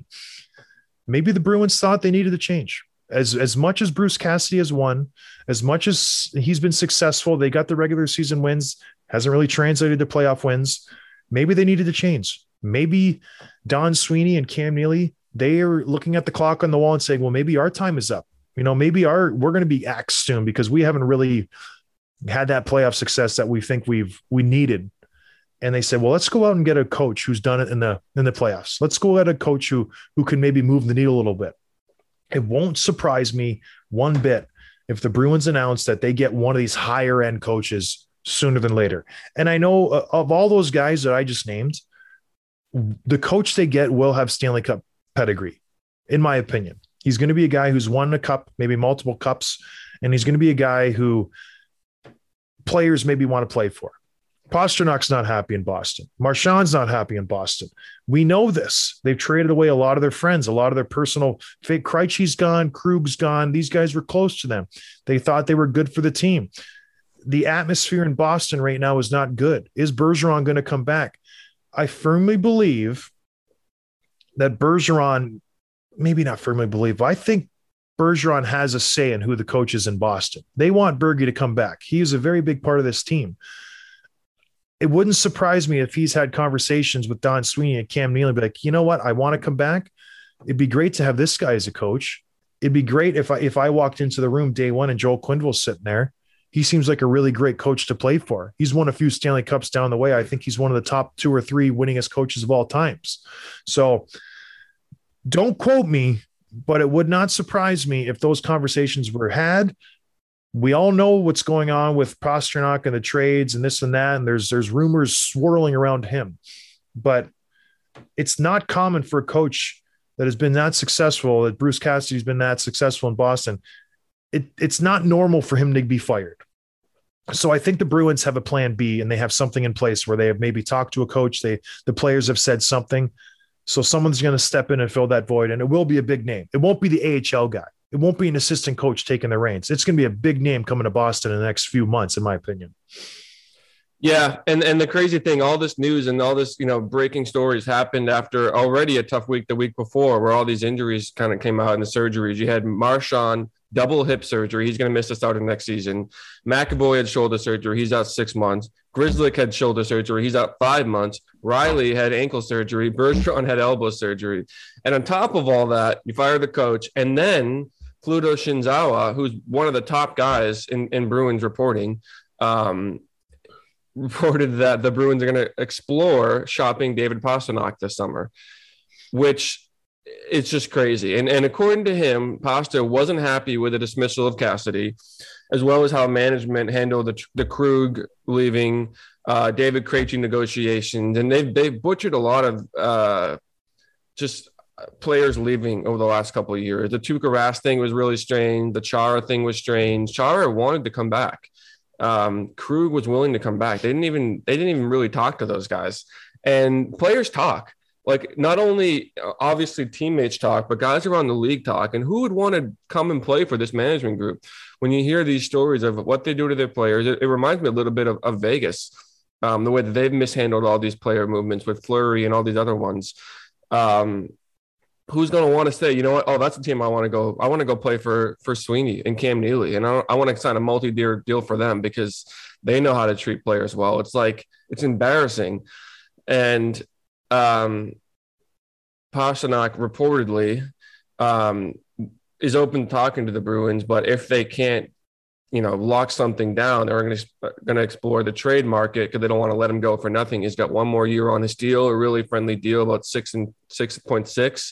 [SPEAKER 3] Maybe the Bruins thought they needed to change. As, as much as Bruce Cassidy has won, as much as he's been successful, they got the regular season wins, hasn't really translated to playoff wins. Maybe they needed to change. Maybe Don Sweeney and Cam Neely, they are looking at the clock on the wall and saying, well, maybe our time is up. You know, maybe our, we're going to be axed soon because we haven't really had that playoff success that we think we've, we needed. And they said, well, let's go out and get a coach who's done it in the, in the playoffs. Let's go get a coach who, who can maybe move the needle a little bit. It won't surprise me one bit if the Bruins announce that they get one of these higher end coaches sooner than later. And I know uh, of all those guys that I just named, the coach they get will have Stanley Cup pedigree, in my opinion. He's going to be a guy who's won a cup, maybe multiple cups, and he's going to be a guy who players maybe want to play for. Pasternak's not happy in Boston. Marchand's not happy in Boston. We know this. They've traded away a lot of their friends, a lot of their personal fake. Krejci's gone, Krug's gone. These guys were close to them. They thought they were good for the team. The atmosphere in Boston right now is not good. Is Bergeron going to come back? I firmly believe that Bergeron, maybe not firmly believe, but I think Bergeron has a say in who the coach is in Boston. They want Bergie to come back. He is a very big part of this team. It wouldn't surprise me if he's had conversations with Don Sweeney and Cam Neely, be like, you know what? I want to come back. It'd be great to have this guy as a coach. It'd be great if I, if I walked into the room day one and Joel Quenneville's sitting there. He seems like a really great coach to play for. He's won a few Stanley Cups down the way. I think he's one of the top two or three winningest coaches of all times. So don't quote me, but it would not surprise me if those conversations were had. We all know what's going on with Pastrnak and the trades and this and that, and there's there's rumors swirling around him. But it's not common for a coach that has been that successful, that Bruce Cassidy's been that successful in Boston. It, it's not normal for him to be fired. So I think the Bruins have a plan B, and they have something in place where they have maybe talked to a coach. They the players have said something. So someone's going to step in and fill that void, and it will be a big name. It won't be the A H L guy. It won't be an assistant coach taking the reins. It's going to be a big name coming to Boston in the next few months, in my opinion.
[SPEAKER 4] Yeah, and and the crazy thing, all this news and all this, you know, breaking stories happened after already a tough week the week before, where all these injuries kind of came out in the surgeries. You had Marchand, double hip surgery. He's going to miss the start of next season. McAvoy had shoulder surgery. He's out six months. Grzelcyk had shoulder surgery. He's out five months. Riley had ankle surgery. Bergeron had elbow surgery. And on top of all that, you fire the coach, and then Pluto Shinzawa, who's one of the top guys in, in Bruins reporting, um, reported that the Bruins are going to explore shopping David Pastrnak this summer, which it's just crazy. And, and according to him, Pasta wasn't happy with the dismissal of Cassidy, as well as how management handled the, the Krug leaving, uh, David Krejci negotiations. And they've, they've butchered a lot of uh, just players leaving over the last couple of years. The Tuukka Rask thing was really strange. The Chara thing was strange. Chara wanted to come back. Um, Krug was willing to come back. They didn't even they didn't even really talk to those guys. And players talk. Like, not only obviously teammates talk, but guys around the league talk. And who would want to come and play for this management group? When you hear these stories of what they do to their players, it, it reminds me a little bit of, of Vegas, um, the way that they've mishandled all these player movements with Fleury and all these other ones. Um, who's going to want to say, you know what? Oh, that's a team I want to go. I want to go play for for Sweeney and Cam Neely, and I, I want to sign a multi-year deal for them because they know how to treat players well. It's like, it's embarrassing. And um, Pastrnak reportedly um, is open to talking to the Bruins, but if they can't, you know, lock something down, they're going to going to explore the trade market because they don't want to let him go for nothing. He's got one more year on his deal, a really friendly deal, about six and six point six.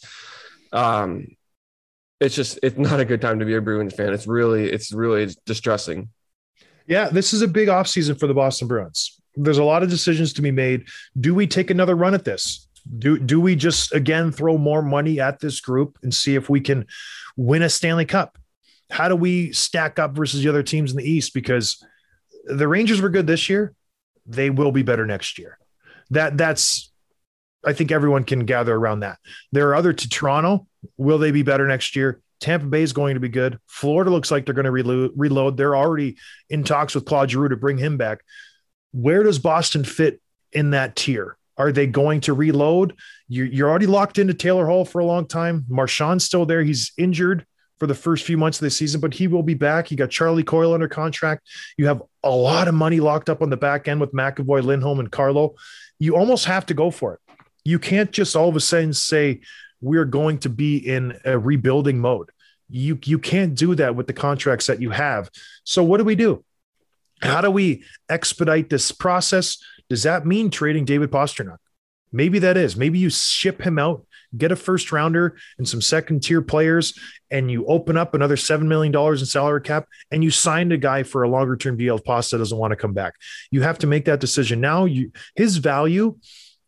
[SPEAKER 4] Um, it's just, it's not a good time to be a Bruins fan. It's really, it's really distressing.
[SPEAKER 3] Yeah, this is a big offseason for the Boston Bruins. There's a lot of decisions to be made. Do we take another run at this? Do do we just, again, throw more money at this group and see if we can win a Stanley Cup? How do we stack up versus the other teams in the East? Because the Rangers were good this year. They will be better next year. That that's, I think everyone can gather around that. There are other to Toronto. Will they be better next year? Tampa Bay is going to be good. Florida looks like they're going to reload. reload. They're already in talks with Claude Giroux to bring him back. Where does Boston fit in that tier? Are they going to reload? You're, you're already locked into Taylor Hall for a long time. Marchand's still there. He's injured for the first few months of the season, but he will be back. You got Charlie Coyle under contract. You have a lot of money locked up on the back end with McAvoy, Lindholm, and Carlo. You almost have to go for it. You can't just all of a sudden say we're going to be in a rebuilding mode. You, you can't do that with the contracts that you have. So what do we do? How do we expedite this process? Does that mean trading David Pastrnak? Maybe that is. Maybe you ship him out, get a first rounder and some second tier players, and you open up another seven million dollars in salary cap, and you signed a guy for a longer term deal if Pasta doesn't want to come back. You have to make that decision now. You, his value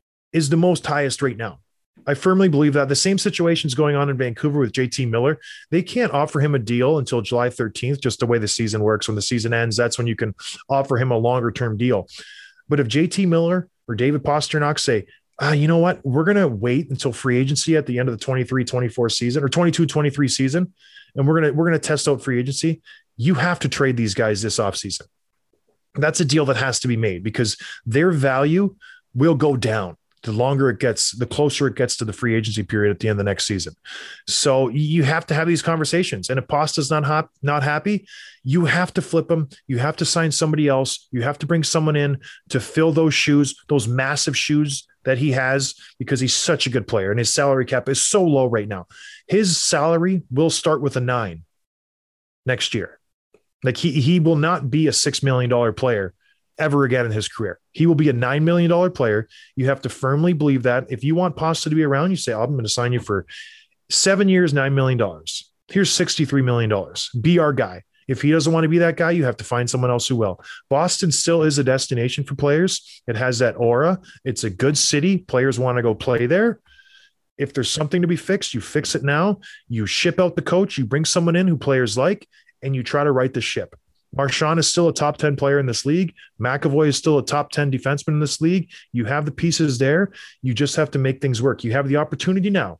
[SPEAKER 3] is the most highest right now. I firmly believe that. The same situation is going on in Vancouver with J T Miller. They can't offer him a deal until July thirteenth, just the way the season works. When the season ends, that's when you can offer him a longer term deal. But if J T Miller or David Pastrnak say, ah, you know what, we're going to wait until free agency at the end of the twenty-three twenty-four season or twenty-two twenty-three season, and we're going to, we're going to test out free agency, you have to trade these guys this offseason. That's a deal that has to be made because their value will go down the longer it gets, the closer it gets to the free agency period at the end of the next season. So you have to have these conversations. And if Pasta's not hop, not happy, you have to flip him. You have to sign somebody else. You have to bring someone in to fill those shoes, those massive shoes that he has, because he's such a good player and his salary cap is so low right now. His salary will start with a nine next year. Like he, he will not be a six million dollars player ever again in his career. He will be a nine million dollars player. You have to firmly believe that. If you want Pasta to be around, you say, oh, I'm going to sign you for Seven years, nine million dollars. Here's sixty-three million dollars. Be our guy. If he doesn't want to be that guy, you have to find someone else who will. Boston still is a destination for players. It has that aura. It's a good city. Players want to go play there. If there's something to be fixed, you fix it now. You ship out the coach. You bring someone in who players like, and you try to right the ship. Marchand is still a top ten player in this league. McAvoy is still a top ten defenseman in this league. You have the pieces there. You just have to make things work. You have the opportunity now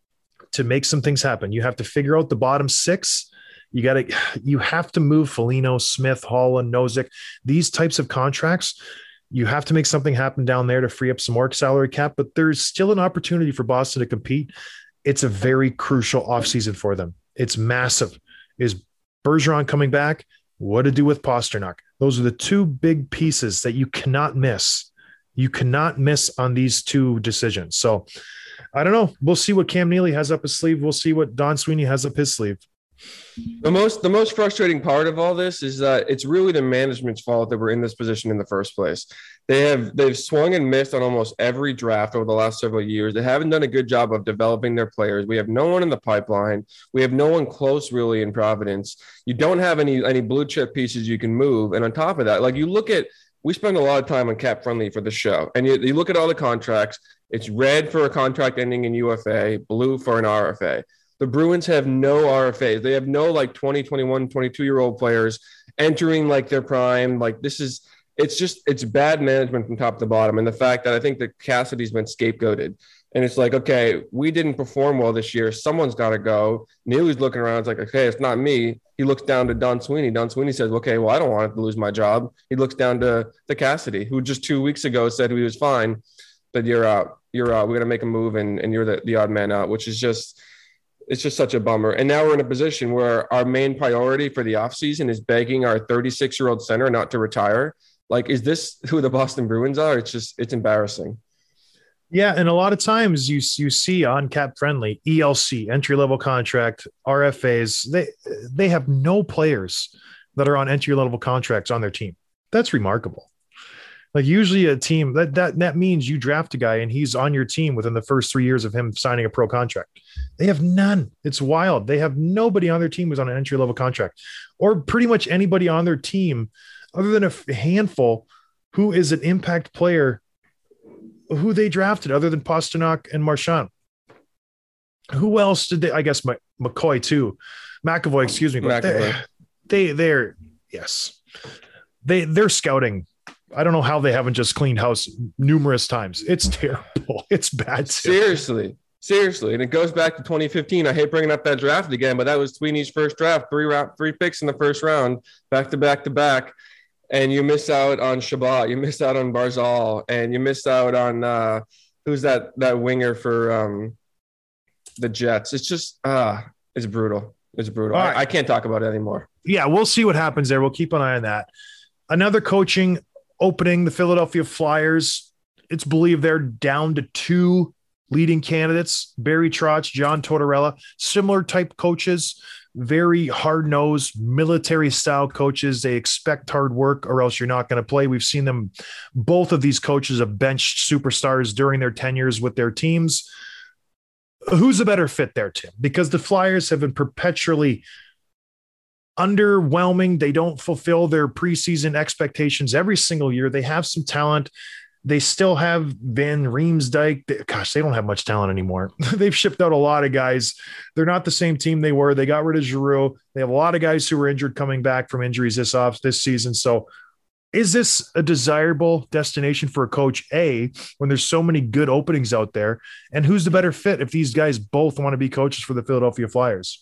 [SPEAKER 3] to make some things happen. You have to figure out the bottom six. You got to, you have to move Foligno, Smith, Holland, Nozick, these types of contracts. You have to make something happen down there to free up some more salary cap, but there's still an opportunity for Boston to compete. It's a very crucial offseason for them. It's massive. Is Bergeron coming back? What to do with Pasternak? Those are the two big pieces that you cannot miss. You cannot miss on these two decisions. So I don't know. We'll see what Cam Neely has up his sleeve. We'll see what Don Sweeney has up his sleeve.
[SPEAKER 4] The most the most frustrating part of all this is that it's really the management's fault that we're in this position in the first place. They have they've swung and missed on almost every draft over the last several years. They haven't done a good job of developing their players. We have no one in the pipeline. We have no one close really in Providence. You don't have any any blue chip pieces you can move. And on top of that, like you look at, we spend a lot of time on Cap Friendly for the show, and you, you look at all the contracts. It's red for a contract ending in U F A, blue for an R F A. The Bruins have no R F As. They have no like twenty, twenty-one, twenty-two-year-old players entering like their prime. Like this is, it's just, it's bad management from top to bottom. And the fact that I think that Cassidy's been scapegoated. And it's like, okay, we didn't perform well this year. Someone's got to go. Neely's looking around. It's like, okay, it's not me. He looks down to Don Sweeney. Don Sweeney says, okay, well, I don't want to lose my job. He looks down to, to Cassidy, who just two weeks ago said he was fine, but you're out. You're out. We're going to make a move, and, and you're the, the odd man out, which is just – it's just such a bummer. And now we're in a position where our main priority for the offseason is begging our thirty-six-year-old center not to retire. Like, is this who the Boston Bruins are? It's just, it's embarrassing.
[SPEAKER 3] Yeah, and a lot of times you you see on Cap Friendly, E L C, entry-level contract, R F As, they they have no players that are on entry-level contracts on their team. That's remarkable. Like usually a team, that that that means you draft a guy and he's on your team within the first three years of him signing a pro contract. They have none. It's wild. They have nobody on their team who's on an entry-level contract, or pretty much anybody on their team other than a handful who is an impact player who they drafted other than Pasternak and Marchand. Who else did they, I guess my, McCoy too, McAvoy, excuse me, but McAvoy. they, they, they're, yes, they, they're scouting. I don't know how they haven't just cleaned house numerous times. It's terrible. It's bad.
[SPEAKER 4] Seriously. Seriously. And it goes back to twenty fifteen. I hate bringing up that draft again, but that was Sweeney's first draft, three round, three picks in the first round, back to back to back. And you miss out on Shabbat. You miss out on Barzal, and you miss out on uh, who's that, that winger for um, the Jets. It's just, uh, it's brutal. It's brutal. Right. I, I can't talk about it anymore.
[SPEAKER 3] Yeah. We'll see what happens there. We'll keep an eye on that. Another coaching opening, the Philadelphia Flyers. It's believed they're down to two leading candidates, Barry Trotz, John Tortorella, similar type coaches, very hard-nosed, military-style coaches. They expect hard work or else you're not going to play. We've seen them, both of these coaches have benched superstars during their tenures with their teams. Who's a better fit there, Tim? Because the Flyers have been perpetually underwhelming. They don't fulfill their preseason expectations every single year. They have some talent. They still have Van Riemsdyk. Gosh, they don't have much talent anymore. They've shipped out a lot of guys. They're not the same team they were. They got rid of Giroux. They have a lot of guys who were injured coming back from injuries this off this season. So is this a desirable destination for a coach, A, when there's so many good openings out there? And who's the better fit if these guys both want to be coaches for the Philadelphia Flyers?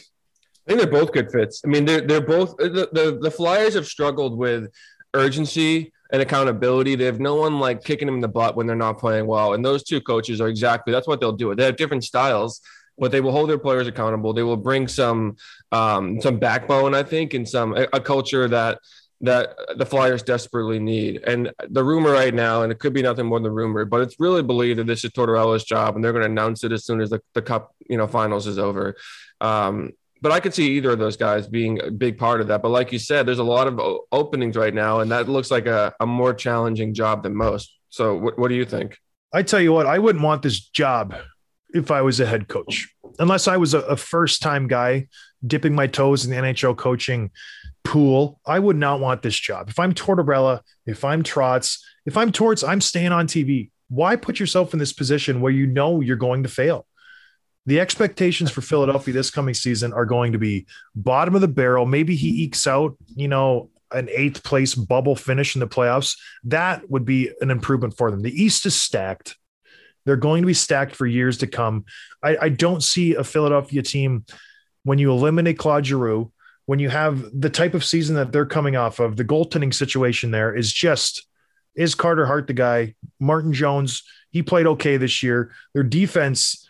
[SPEAKER 4] I think they're both good fits. I mean, they're, they're both the, the, the Flyers have struggled with urgency and accountability. They have no one like kicking them in the butt when they're not playing well. And those two coaches are exactly, that's what they'll do. They have different styles, but they will hold their players accountable. They will bring some, um, some backbone, I think, and some, a, a culture that, that the Flyers desperately need. And the rumor right now, and it could be nothing more than rumor, but it's really believed that this is Tortorella's job and they're going to announce it as soon as the, the cup, you know, finals is over. Um, But I could see either of those guys being a big part of that. But like you said, there's a lot of openings right now, and that looks like a, a more challenging job than most. So what, what do you think?
[SPEAKER 3] I tell you what, I wouldn't want this job if I was a head coach. unless I was a, a first-time guy dipping my toes in the N H L coaching pool, I would not want this job. If I'm Tortorella, if I'm Trotz, if I'm Torts, I'm staying on T V. Why put yourself in this position where you know you're going to fail? The expectations for Philadelphia this coming season are going to be bottom of the barrel. Maybe he ekes out, you know, an eighth place bubble finish in the playoffs. That would be an improvement for them. The East is stacked. They're going to be stacked for years to come. I, I don't see a Philadelphia team when you eliminate Claude Giroux, when you have the type of season that they're coming off of, the goaltending situation there is just, is Carter Hart the guy? Martin Jones, he played okay this year. Their defense,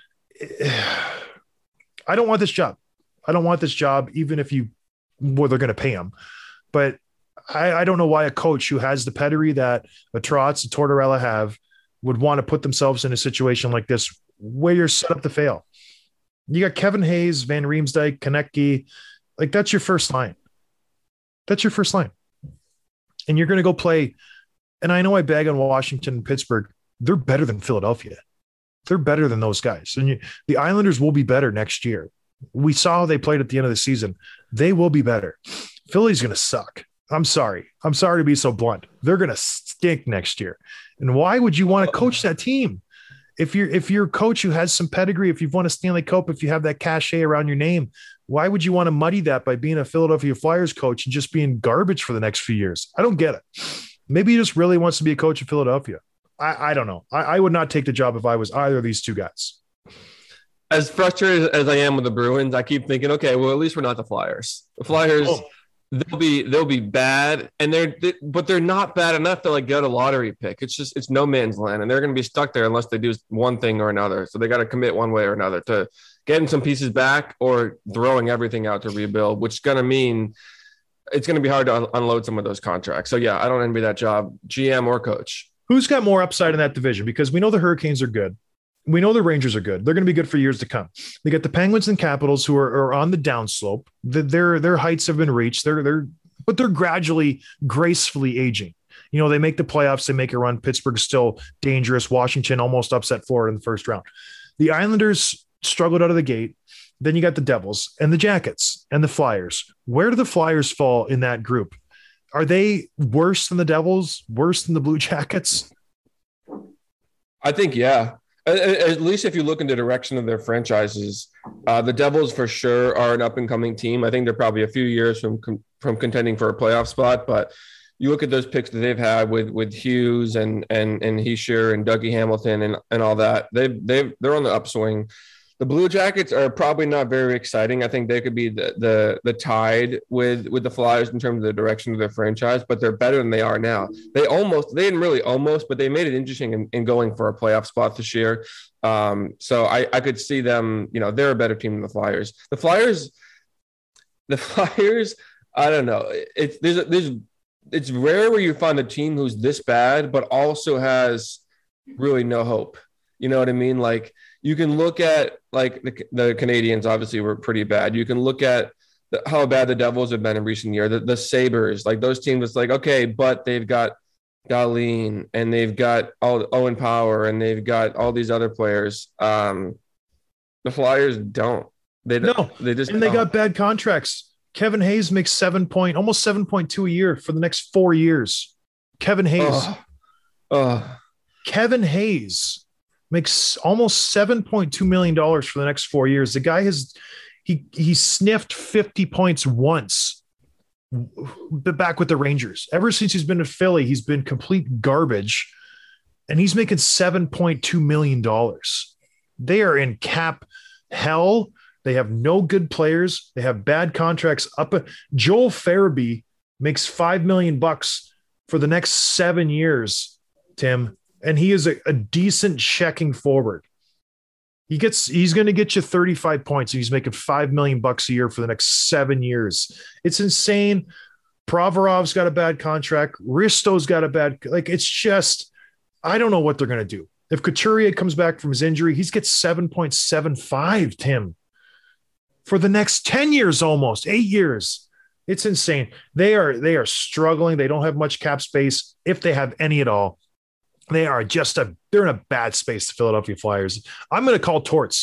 [SPEAKER 3] I don't want this job. I don't want this job, even if you, well, they're going to pay him. But I, I don't know why a coach who has the pedigree that a Trotz, a Tortorella have would want to put themselves in a situation like this where you're set up to fail. You got Kevin Hayes, Van Riemsdyk, Konecny. Like, that's your first line. That's your first line. And you're going to go play. And I know I bag on Washington and Pittsburgh. They're better than Philadelphia. They're better than those guys. And you, the Islanders will be better next year. We saw how they played at the end of the season. They will be better. Philly's going to suck. I'm sorry. I'm sorry to be so blunt. They're going to stink next year. And why would you want to coach that team? If you're, if you're a coach who has some pedigree, if you've won a Stanley Cup, if you have that cachet around your name, why would you want to muddy that by being a Philadelphia Flyers coach and just being garbage for the next few years? I don't get it. Maybe he just really wants to be a coach in Philadelphia. I, I don't know. I, I would not take the job if I was either of these two guys.
[SPEAKER 4] As frustrated as I am with the Bruins, I keep thinking, okay, well, at least we're not the Flyers. The Flyers, oh. they'll be they'll be bad, and they're they, but they're not bad enough to like get a lottery pick. It's just it's no man's land, and they're going to be stuck there unless they do one thing or another. So they got to commit one way or another to getting some pieces back or throwing everything out to rebuild, which is going to mean it's going to be hard to un- unload some of those contracts. So yeah, I don't envy that job, G M or coach.
[SPEAKER 3] Who's got more upside in that division? Because we know the Hurricanes are good. We know the Rangers are good. They're going to be good for years to come. They got the Penguins and Capitals who are, are on the downslope. The, their their heights have been reached. They're they're but they're gradually, gracefully aging. You know, they make the playoffs. They make a run. Pittsburgh's still dangerous. Washington almost upset Florida in the first round. The Islanders struggled out of the gate. Then you got the Devils and the Jackets and the Flyers. Where do the Flyers fall in that group? Are they worse than the Devils? Worse than the Blue Jackets?
[SPEAKER 4] I think, yeah. At least if you look in the direction of their franchises, uh, the Devils for sure are an up-and-coming team. I think they're probably a few years from from contending for a playoff spot. But you look at those picks that they've had with with Hughes and and and Hischier and Dougie Hamilton and and all that. They've they've they're on the upswing. The Blue Jackets are probably not very exciting. I think they could be the the the tide with with the Flyers in terms of the direction of their franchise, but they're better than they are now. They almost, they didn't really almost, but they made it interesting in, in going for a playoff spot this year. Um, so I, I could see them, you know, they're a better team than the Flyers. The Flyers, the Flyers, I don't know. It's there's there's it's rare where you find a team who's this bad, but also has really no hope. You know what I mean? Like, you can look at like the, the Canadians obviously were pretty bad. You can look at the, how bad the Devils have been in recent years. The, the Sabres, like those teams, it's like, okay, but they've got Dahlin and they've got all Owen Power and they've got all these other players. Um, the Flyers don't. They don't.
[SPEAKER 3] No,
[SPEAKER 4] they just
[SPEAKER 3] and they
[SPEAKER 4] don't.
[SPEAKER 3] got bad contracts. Kevin Hayes makes seven point, almost seven point two a year for the next four years. Kevin Hayes.
[SPEAKER 4] Oh. Oh.
[SPEAKER 3] Kevin Hayes makes almost seven point two million dollars for the next four years. The guy has, he he sniffed fifty points once back with the Rangers. Ever since he's been in Philly, he's been complete garbage, and he's making seven point two million dollars. They are in cap hell. They have no good players. They have bad contracts. Up, Joel Farabee makes five million bucks for the next seven years, Tim. And he is a, a decent checking forward. He gets, he's going to get you thirty-five points. And he's making five million bucks a year for the next seven years. It's insane. Provorov's got a bad contract. Risto's got a bad, like, it's just, I don't know what they're going to do. If Couturier comes back from his injury, he's gets seven point seven five, Tim, for the next ten years, almost eight years. It's insane. They are, they are struggling. They don't have much cap space, if they have any at all. They are just a, they're in a bad space, the Philadelphia Flyers. I'm going to call Torts.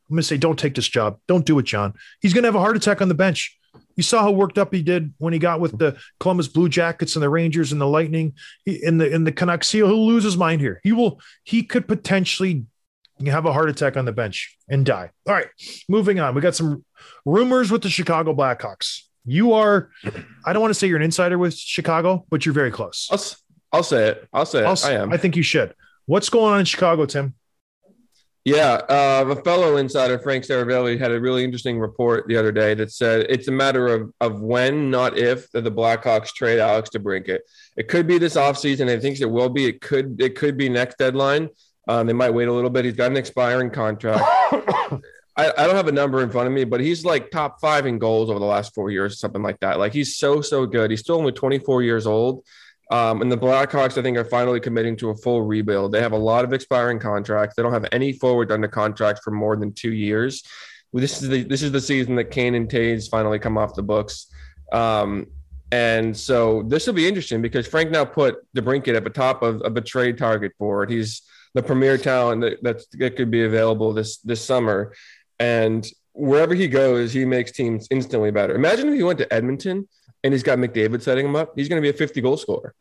[SPEAKER 3] I'm going to say, don't take this job. Don't do it, John. He's going to have a heart attack on the bench. You saw how worked up he did when he got with the Columbus Blue Jackets and the Rangers and the Lightning in the in the Canucks. He'll, he'll lose his mind here. He will. He could potentially have a heart attack on the bench and die. All right, moving on. We got some rumors with the Chicago Blackhawks. You are, I don't want to say you're an insider with Chicago, but you're very close.
[SPEAKER 4] I'll, I'll say it. I'll say it.
[SPEAKER 3] I'll,
[SPEAKER 4] I am.
[SPEAKER 3] I think you should. What's going on in Chicago, Tim?
[SPEAKER 4] Yeah, uh, a fellow insider, Frank Saravelli, had a really interesting report the other day that said it's a matter of of when, not if, that the Blackhawks trade Alex DeBrincat. It could be this offseason. I think it will be. It could it could be next deadline. Um, they might wait a little bit. He's got an expiring contract. I, I don't have a number in front of me, but he's like top five in goals over the last four years, something like that. Like he's so, so good. He's still only twenty-four years old. Um, and the Blackhawks, I think, are finally committing to a full rebuild. They have a lot of expiring contracts. They don't have any forward under contract for more than two years. This is the this is the season that Kane and Taves finally come off the books. Um, and so this will be interesting because Frank now put DeBrincat at the top of, of the trade target board. He's the premier talent that, that's, that could be available this this summer. And wherever he goes, he makes teams instantly better. Imagine if he went to Edmonton and he's got McDavid setting him up. He's going to be a fifty-goal scorer.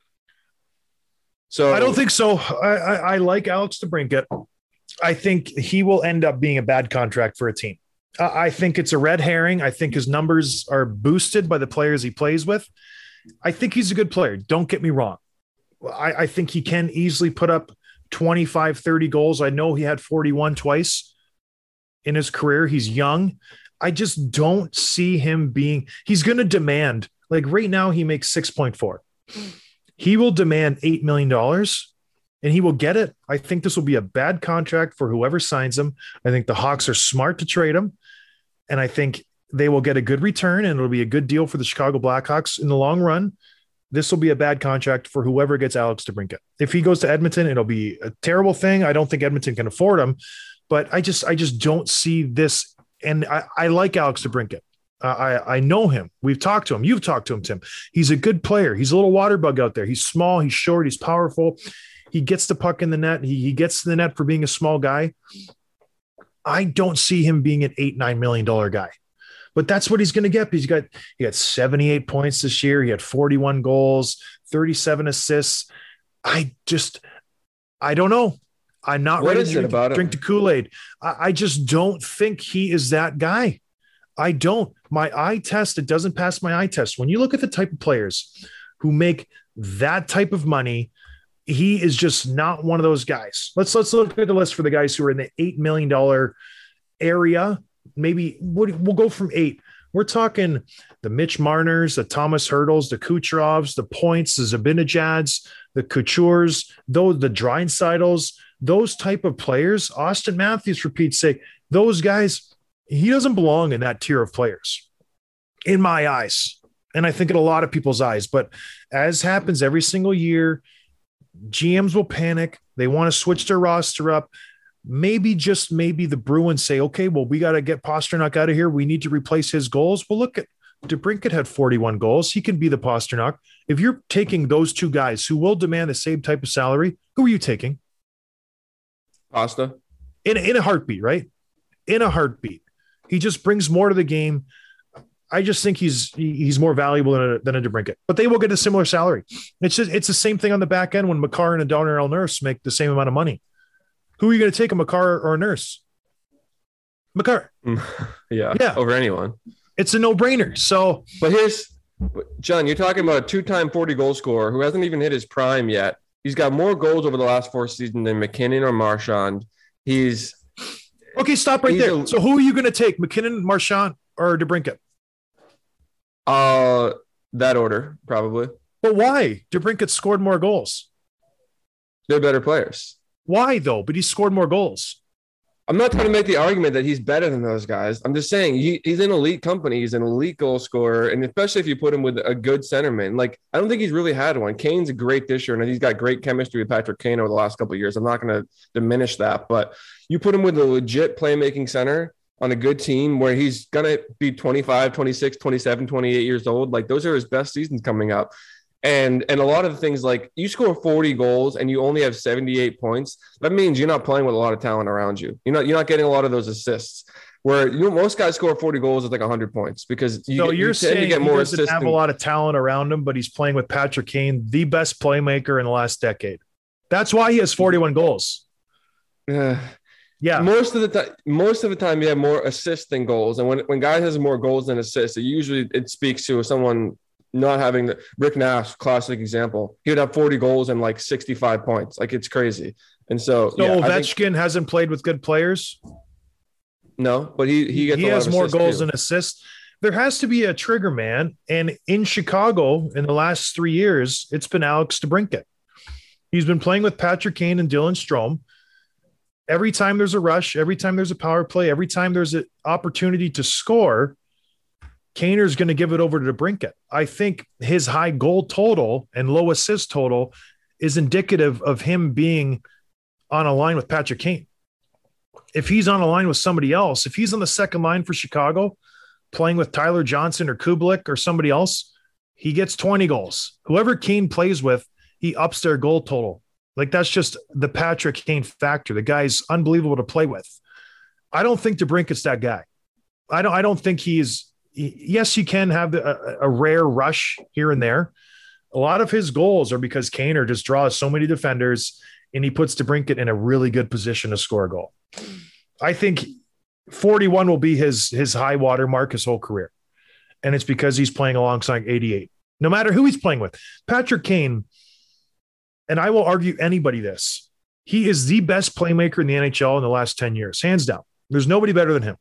[SPEAKER 4] So
[SPEAKER 3] I don't think so. I, I, I like Alex DeBrincat. I think he will end up being a bad contract for a team. I, I think it's a red herring. I think his numbers are boosted by the players he plays with. I think he's a good player. Don't get me wrong. I, I think he can easily put up twenty-five, thirty goals. I know he had forty-one twice in his career. He's young. I just don't see him being – he's going to demand – like right now he makes six point four. He will demand eight million dollars and he will get it. I think this will be a bad contract for whoever signs him. I think the Hawks are smart to trade him, and I think they will get a good return, and it'll be a good deal for the Chicago Blackhawks in the long run. This will be a bad contract for whoever gets Alex DeBrincat. If he goes to Edmonton, it'll be a terrible thing. I don't think Edmonton can afford him, but I just I just don't see this. And I, I like Alex DeBrincat. Uh, I, I know him. We've talked to him. You've talked to him, Tim. He's a good player. He's a little water bug out there. He's small. He's short. He's powerful. He gets the puck in the net. He, he gets to the net for being a small guy. I don't see him being an eight, nine million dollar guy, but that's what he's going to get. He's got, he got seventy-eight points this year. He had forty-one goals, thirty-seven assists. I just, I don't know. I'm not
[SPEAKER 4] what
[SPEAKER 3] ready
[SPEAKER 4] is
[SPEAKER 3] to
[SPEAKER 4] it
[SPEAKER 3] drink,
[SPEAKER 4] about
[SPEAKER 3] drink the Kool-Aid. I, I just don't think he is that guy. I don't. My eye test, it doesn't pass my eye test. When you look at the type of players who make that type of money, he is just not one of those guys. Let's let's look at the list for the guys who are in the eight million dollars area. Maybe we'll, we'll go from eight. We're talking the Mitch Marners, the Thomas Hurdles, the Kucherovs, the Points, the Zabinajads, the Coutures, those the Draisaitls, those type of players. Austin Matthews, for Pete's sake, those guys. He doesn't belong in that tier of players in my eyes. And I think in a lot of people's eyes, but as happens every single year, G Ms will panic. They want to switch their roster up. Maybe just maybe the Bruins say, okay, well, we got to get Pasternak out of here. We need to replace his goals. Well, look at DeBrincat had forty-one goals. He can be the Pasternak. If you're taking those two guys who will demand the same type of salary, who are you taking?
[SPEAKER 4] Pasta.
[SPEAKER 3] In, in a heartbeat, right? In a heartbeat. He just brings more to the game. I just think he's he's more valuable than a, than a DeBrincat, but they will get a similar salary. It's just it's the same thing on the back end when Makar and a Darnell Nurse make the same amount of money. Who are you going to take, a Makar or a Nurse? Makar.
[SPEAKER 4] yeah,
[SPEAKER 3] yeah,
[SPEAKER 4] over anyone.
[SPEAKER 3] It's a no brainer. So,
[SPEAKER 4] but here's John. You're talking about a two-time forty-goal scorer who hasn't even hit his prime yet. He's got more goals over the last four seasons than McKinnon or Marchand. He's
[SPEAKER 3] Okay, stop right
[SPEAKER 4] He's
[SPEAKER 3] there.
[SPEAKER 4] a,
[SPEAKER 3] so who are you going to take, McKinnon, Marchand, or DeBrincat?
[SPEAKER 4] Uh, that order, probably.
[SPEAKER 3] But why? DeBrincat scored more goals.
[SPEAKER 4] They're better players.
[SPEAKER 3] Why, though? But he scored more goals.
[SPEAKER 4] I'm not trying to make the argument that he's better than those guys. I'm just saying he, he's an elite company. He's an elite goal scorer. And especially if you put him with a good centerman. Like, I don't think he's really had one. Kane's a great disher, and he's got great chemistry with Patrick Kane over the last couple of years. I'm not going to diminish that. But you put him with a legit playmaking center on a good team where he's going to be twenty-five, twenty-six, twenty-seven, twenty-eight years old. Like, those are his best seasons coming up. And and a lot of the things like you score forty goals and you only have seventy-eight points. That means you're not playing with a lot of talent around you. You're not you're not getting a lot of those assists. Where you know most guys score forty goals with like one hundred points because you,
[SPEAKER 3] so you're
[SPEAKER 4] you
[SPEAKER 3] saying
[SPEAKER 4] to get
[SPEAKER 3] he
[SPEAKER 4] more
[SPEAKER 3] doesn't have a lot of talent around him, but he's playing with Patrick Kane, the best playmaker in the last decade. That's why he has forty-one goals.
[SPEAKER 4] Uh,
[SPEAKER 3] yeah,
[SPEAKER 4] most of the time, most of the time, you have more assists than goals, and when when guys has more goals than assists, it usually it speaks to someone not having the Rick Nash, classic example. He would have forty goals and like sixty-five points. Like it's crazy. And so,
[SPEAKER 3] so
[SPEAKER 4] yeah,
[SPEAKER 3] Ovechkin
[SPEAKER 4] think,
[SPEAKER 3] hasn't played with good players.
[SPEAKER 4] No, but he he gets
[SPEAKER 3] he has more goals
[SPEAKER 4] too.
[SPEAKER 3] than assists. There has to be a trigger man. And in Chicago in the last three years, it's been Alex DeBrincat. He's been playing with Patrick Kane and Dylan Strome. Every time there's a rush, every time there's a power play, every time there's an opportunity to score, Kaner's going to give it over to DeBrincat. I think his high goal total and low assist total is indicative of him being on a line with Patrick Kane. If he's on a line with somebody else, if he's on the second line for Chicago, playing with Tyler Johnson or Kubalik or somebody else, he gets twenty goals. Whoever Kane plays with, he ups their goal total. Like that's just the Patrick Kane factor. The guy's unbelievable to play with. I don't think DeBrincat's that guy. I don't. I don't think he's. Yes, he can have a, a rare rush here and there. A lot of his goals are because Kaner just draws so many defenders, and he puts DeBrincat in a really good position to score a goal. I think forty-one will be his his high water mark his whole career, and it's because he's playing alongside eighty-eight. No matter who he's playing with, Patrick Kane. And I will argue anybody this. He is the best playmaker in the N H L in the last ten years, hands down. There's nobody better than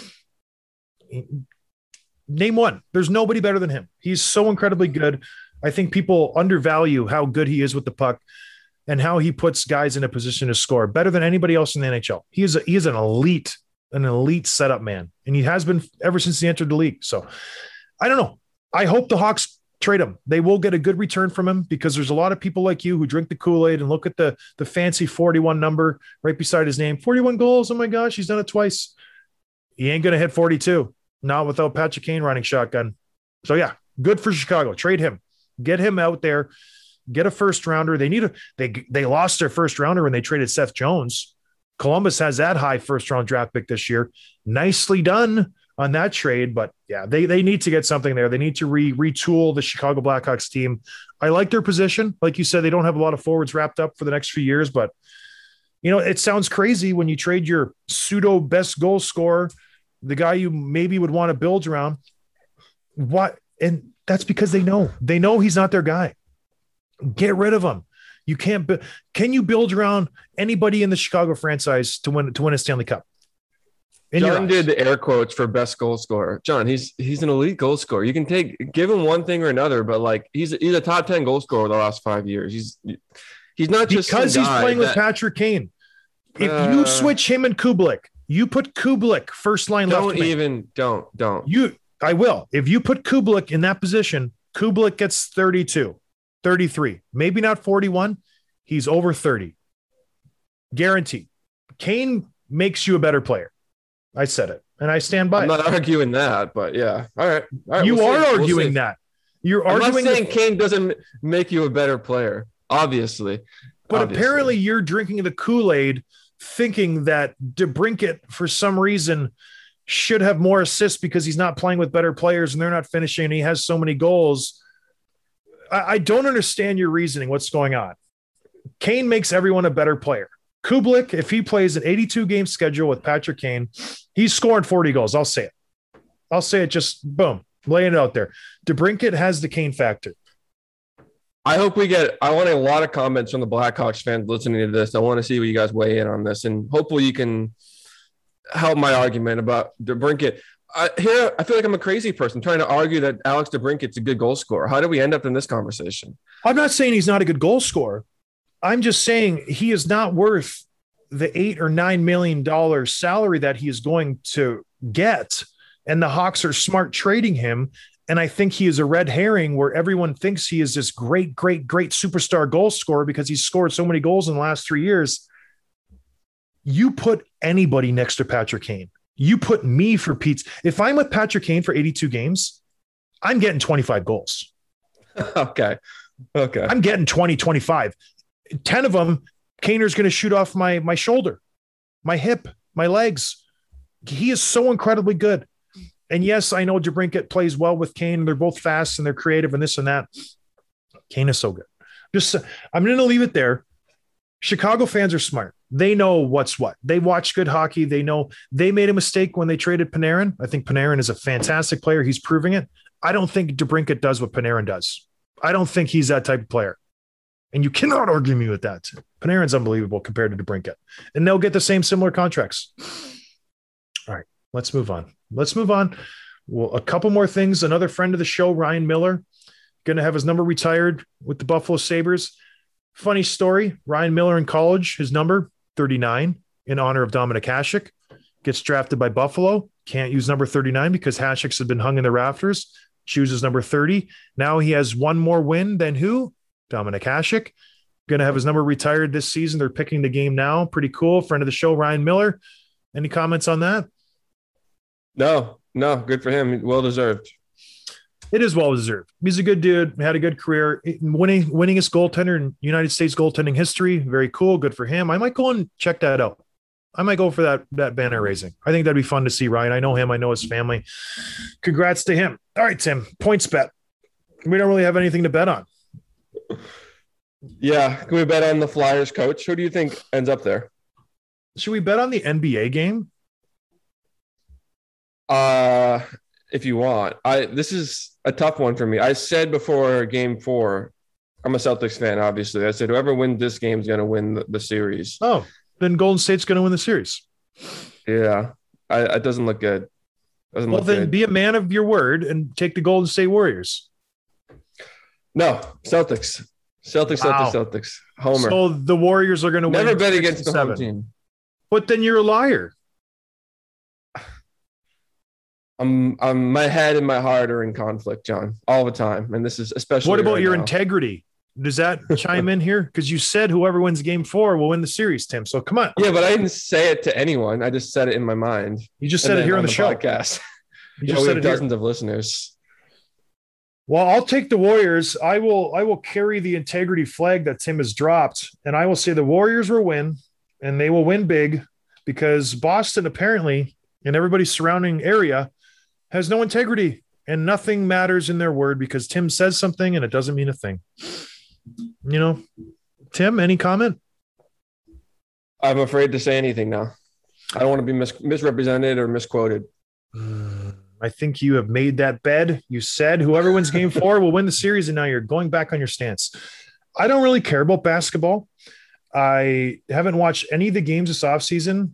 [SPEAKER 3] him. Name one. There's nobody better than him. He's so incredibly good. I think people undervalue how good he is with the puck and how he puts guys in a position to score better than anybody else in the N H L. He is a, he is an elite, an elite setup man, and he has been ever since he entered the league. So I don't know. I hope the Hawks trade him. They will get a good return from him because there's a lot of people like you who drink the Kool-Aid and look at the, the fancy forty-one number right beside his name. forty-one goals. Oh my gosh, he's done it twice. He ain't going to hit forty-two. Not without Patrick Kane running shotgun. So yeah, good for Chicago. Trade him. Get him out there. Get a first rounder. They need a, they, they lost their first rounder when they traded Seth Jones. Columbus has that high first round draft pick this year. Nicely done on that trade, but yeah, they they need to get something there. They need to re retool the Chicago Blackhawks team. I like their position. Like you said, they don't have a lot of forwards wrapped up for the next few years, but you know, it sounds crazy when you trade your pseudo best goal scorer, the guy you maybe would want to build around. What? And that's because they know, they know he's not their guy. Get rid of him. You can't, bu- can you build around anybody in the Chicago franchise to win, to win a Stanley Cup? In
[SPEAKER 4] John did the air quotes for best goal scorer. John, he's he's an elite goal scorer. You can take give him one thing or another, but like he's he's a top ten goal scorer the last five years. He's he's not just
[SPEAKER 3] because he's playing
[SPEAKER 4] that,
[SPEAKER 3] with Patrick Kane. If
[SPEAKER 4] uh,
[SPEAKER 3] you switch him and Kubalik, you put Kubalik first line left.
[SPEAKER 4] Don't even don't don't
[SPEAKER 3] you. I will. If you put Kubalik in that position, Kubalik gets thirty-two, thirty-three, maybe not forty-one. He's over thirty. Guaranteed. Kane makes you a better player. I said it, and I stand by
[SPEAKER 4] I'm
[SPEAKER 3] it.
[SPEAKER 4] not arguing that, but yeah. All right. All right
[SPEAKER 3] you
[SPEAKER 4] we'll
[SPEAKER 3] are
[SPEAKER 4] see.
[SPEAKER 3] arguing
[SPEAKER 4] we'll
[SPEAKER 3] that. You're
[SPEAKER 4] I'm
[SPEAKER 3] arguing
[SPEAKER 4] not saying
[SPEAKER 3] the,
[SPEAKER 4] Kane doesn't make you a better player, obviously.
[SPEAKER 3] but
[SPEAKER 4] obviously.
[SPEAKER 3] apparently you're drinking the Kool-Aid thinking that DeBrincat, for some reason, should have more assists because he's not playing with better players and they're not finishing and he has so many goals. I, I don't understand your reasoning. What's going on? Kane makes everyone a better player. Kubalik, if he plays an eighty-two game schedule with Patrick Kane, he's scoring forty goals. I'll say it. I'll say it just boom, laying it out there. DeBrincat has the Kane factor.
[SPEAKER 4] I hope we get, I want a lot of comments from the Blackhawks fans listening to this. I want to see what you guys weigh in on this, and hopefully you can help my argument about DeBrincat. I, here, I feel like I'm a crazy person trying to argue that Alex DeBrincat's a good goal scorer. How did we end up in this conversation?
[SPEAKER 3] I'm not saying he's not a good goal scorer. I'm just saying he is not worth the eight or nine million dollar salary that he is going to get. And the Hawks are smart trading him. And I think he is a red herring where everyone thinks he is this great, great, great superstar goal scorer because he's scored so many goals in the last three years. You put anybody next to Patrick Kane. You put me for Pete's. If I'm with Patrick Kane for eighty-two games, I'm getting twenty-five goals.
[SPEAKER 4] Okay. Okay.
[SPEAKER 3] I'm getting twenty, twenty-five. ten of them, Kaner's going to shoot off my, my shoulder, my hip, my legs. He is so incredibly good. And yes, I know DeBrincat plays well with Kane. They're both fast and they're creative and this and that. Kane is so good. Just, I'm going to leave it there. Chicago fans are smart. They know what's what. They watch good hockey. They know they made a mistake when they traded Panarin. I think Panarin is a fantastic player. He's proving it. I don't think DeBrincat does what Panarin does. I don't think he's that type of player. And you cannot argue me with that. Panarin's unbelievable compared to DeBrincat. And they'll get the same similar contracts. All right, let's move on. Let's move on. Well, a couple more things. Another friend of the show, Ryan Miller, going to have his number retired with the Buffalo Sabres. Funny story. Ryan Miller in college, his number, thirty-nine, in honor of Dominik Hasek. Gets drafted by Buffalo. Can't use number thirty-nine because Hasek's had been hung in the rafters. Chooses number thirty. Now he has one more win than who? Dominik Hasek. Going to have his number retired this season. They're picking the game now. Pretty cool. Friend of the show, Ryan Miller. Any comments on that?
[SPEAKER 4] No, no. Good for him. Well deserved.
[SPEAKER 3] It is well deserved. He's a good dude. Had a good career. Winning, winningest goaltender in United States goaltending history. Very cool. Good for him. I might go and check that out. I might go for that that banner raising. I think that'd be fun to see, Ryan. I know him. I know his family. Congrats to him. All right, Tim. Points bet. We don't really have anything to bet on.
[SPEAKER 4] Yeah. Can we bet on the Flyers coach? Who do you think ends up there?
[SPEAKER 3] Should we bet on the N B A game?
[SPEAKER 4] Uh, if you want. I this is a tough one for me. I said before game four, I'm a Celtics fan, obviously. I said whoever wins this game is going to win the, the series.
[SPEAKER 3] Oh, then Golden State's going to win the series.
[SPEAKER 4] Yeah. I, it doesn't look good. Doesn't
[SPEAKER 3] Well,
[SPEAKER 4] look
[SPEAKER 3] then
[SPEAKER 4] good.
[SPEAKER 3] be a man of your word and take the Golden State Warriors.
[SPEAKER 4] No, Celtics. Celtics,
[SPEAKER 3] Wow.
[SPEAKER 4] Celtics, Celtics. Homer.
[SPEAKER 3] So the Warriors are going to win.
[SPEAKER 4] Never bet
[SPEAKER 3] six
[SPEAKER 4] against
[SPEAKER 3] to
[SPEAKER 4] the home
[SPEAKER 3] seven.
[SPEAKER 4] team.
[SPEAKER 3] But then you're a liar.
[SPEAKER 4] I'm, I'm, my head and my heart are in conflict, John, all the time. And this is especially.
[SPEAKER 3] What about
[SPEAKER 4] right
[SPEAKER 3] your
[SPEAKER 4] now.
[SPEAKER 3] integrity? Does that chime in here? Because you said whoever wins game four will win the series, Tim. So come on.
[SPEAKER 4] Yeah, but I didn't say it to anyone. I just said it in my mind.
[SPEAKER 3] You just
[SPEAKER 4] And
[SPEAKER 3] said it
[SPEAKER 4] then
[SPEAKER 3] here on the, show.
[SPEAKER 4] podcast.
[SPEAKER 3] You
[SPEAKER 4] Yeah,
[SPEAKER 3] just
[SPEAKER 4] we
[SPEAKER 3] said
[SPEAKER 4] have
[SPEAKER 3] it here.
[SPEAKER 4] dozens of listeners.
[SPEAKER 3] Well, I'll take the Warriors. I will I will carry the integrity flag that Tim has dropped, and I will say the Warriors will win, and they will win big because Boston apparently and everybody surrounding area has no integrity and nothing matters in their word because Tim says something and it doesn't mean a thing. You know, Tim, any comment?
[SPEAKER 4] I'm afraid to say anything now. I don't want to be mis- misrepresented or misquoted.
[SPEAKER 3] Mm, I think you have made that bed. You said whoever wins game four will win the series, and now you're going back on your stance. I don't really care about basketball. I haven't watched any of the games this offseason,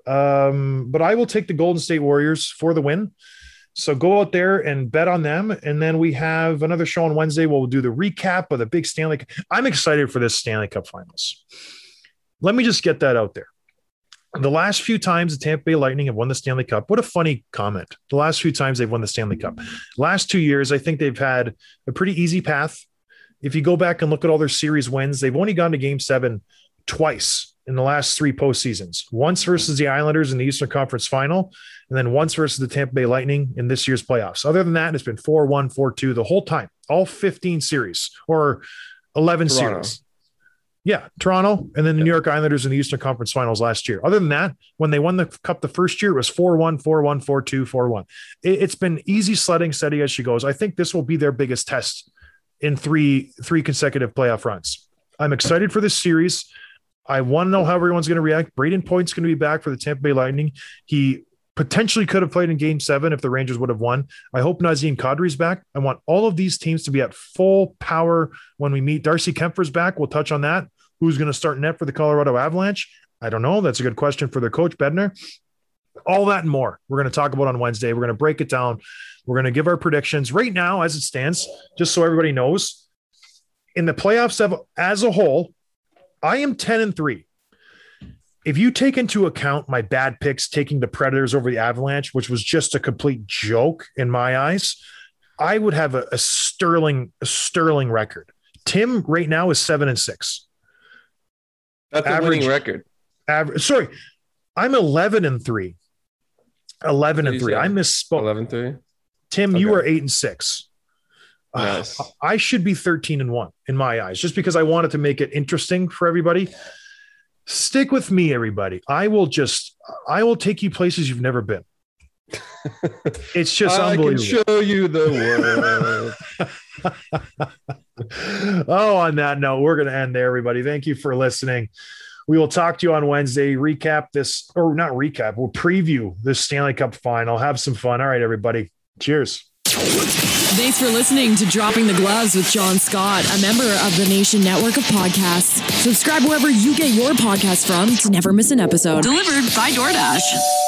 [SPEAKER 3] um, but I will take the Golden State Warriors for the win. So go out there and bet on them. And then we have another show on Wednesday where we'll do the recap of the big Stanley Cup. I'm excited for this Stanley Cup Finals. Let me just get that out there. The last few times the Tampa Bay Lightning have won the Stanley Cup, what a funny comment. The last few times they've won the Stanley Cup. Last two years, I think they've had a pretty easy path. If you go back and look at all their series wins, they've only gone to game seven twice in the last three postseasons. Once versus the Islanders in the Eastern Conference Final, and then once versus the Tampa Bay Lightning in this year's playoffs. Other than that, it's been four one, four two the whole time, all fifteen series or eleven
[SPEAKER 4] Toronto.
[SPEAKER 3] series. Yeah, Toronto, and then the New York Islanders in the Eastern Conference Finals last year. Other than that, when they won the Cup the first year, it was four one, four one, four two, four one. It, it's been easy sledding, steady as she goes. I think this will be their biggest test in three three consecutive playoff runs. I'm excited for this series. I want to know how everyone's going to react. Braden Point's going to be back for the Tampa Bay Lightning. He potentially could have played in game seven if the Rangers would have won. I hope Nazem Kadri's back. I want all of these teams to be at full power when we meet. Darcy Kemper's back. We'll touch on that. Who's going to start net for the Colorado Avalanche? I don't know. That's a good question for their coach, Bednar. All that and more we're going to talk about on Wednesday. We're going to break it down. We're going to give our predictions right now as it stands, just so everybody knows. In the playoffs of, as a whole, I am ten and three. If you take into account my bad picks, taking the Predators over the Avalanche, which was just a complete joke in my eyes, I would have a, a sterling, a sterling record. Tim right now is seven and six.
[SPEAKER 4] That's a
[SPEAKER 3] Average-
[SPEAKER 4] winning record.
[SPEAKER 3] Average. Sorry, I'm eleven and three. Eleven
[SPEAKER 4] What
[SPEAKER 3] and
[SPEAKER 4] did you
[SPEAKER 3] three.
[SPEAKER 4] say?
[SPEAKER 3] I misspoke.
[SPEAKER 4] eleven three.
[SPEAKER 3] Tim, you
[SPEAKER 4] Okay.
[SPEAKER 3] are eight and six.
[SPEAKER 4] Yes.
[SPEAKER 3] uh, I should be thirteen and one in my eyes, just because I wanted to make it interesting for everybody. Stick with me, everybody. I will just, I will take you places you've never been. It's just
[SPEAKER 4] I
[SPEAKER 3] unbelievable.
[SPEAKER 4] can show you the world.
[SPEAKER 3] Oh, on that note, we're going to end there, everybody. Thank you for listening. We will talk to you on Wednesday. Recap this, or not recap, we'll preview this Stanley Cup final. Have some fun. All right, everybody. Cheers.
[SPEAKER 1] Thanks for listening to Dropping the Gloves with John Scott, a member of the Nation Network of Podcasts. Subscribe wherever you get your podcasts from to never miss an episode. Delivered by DoorDash.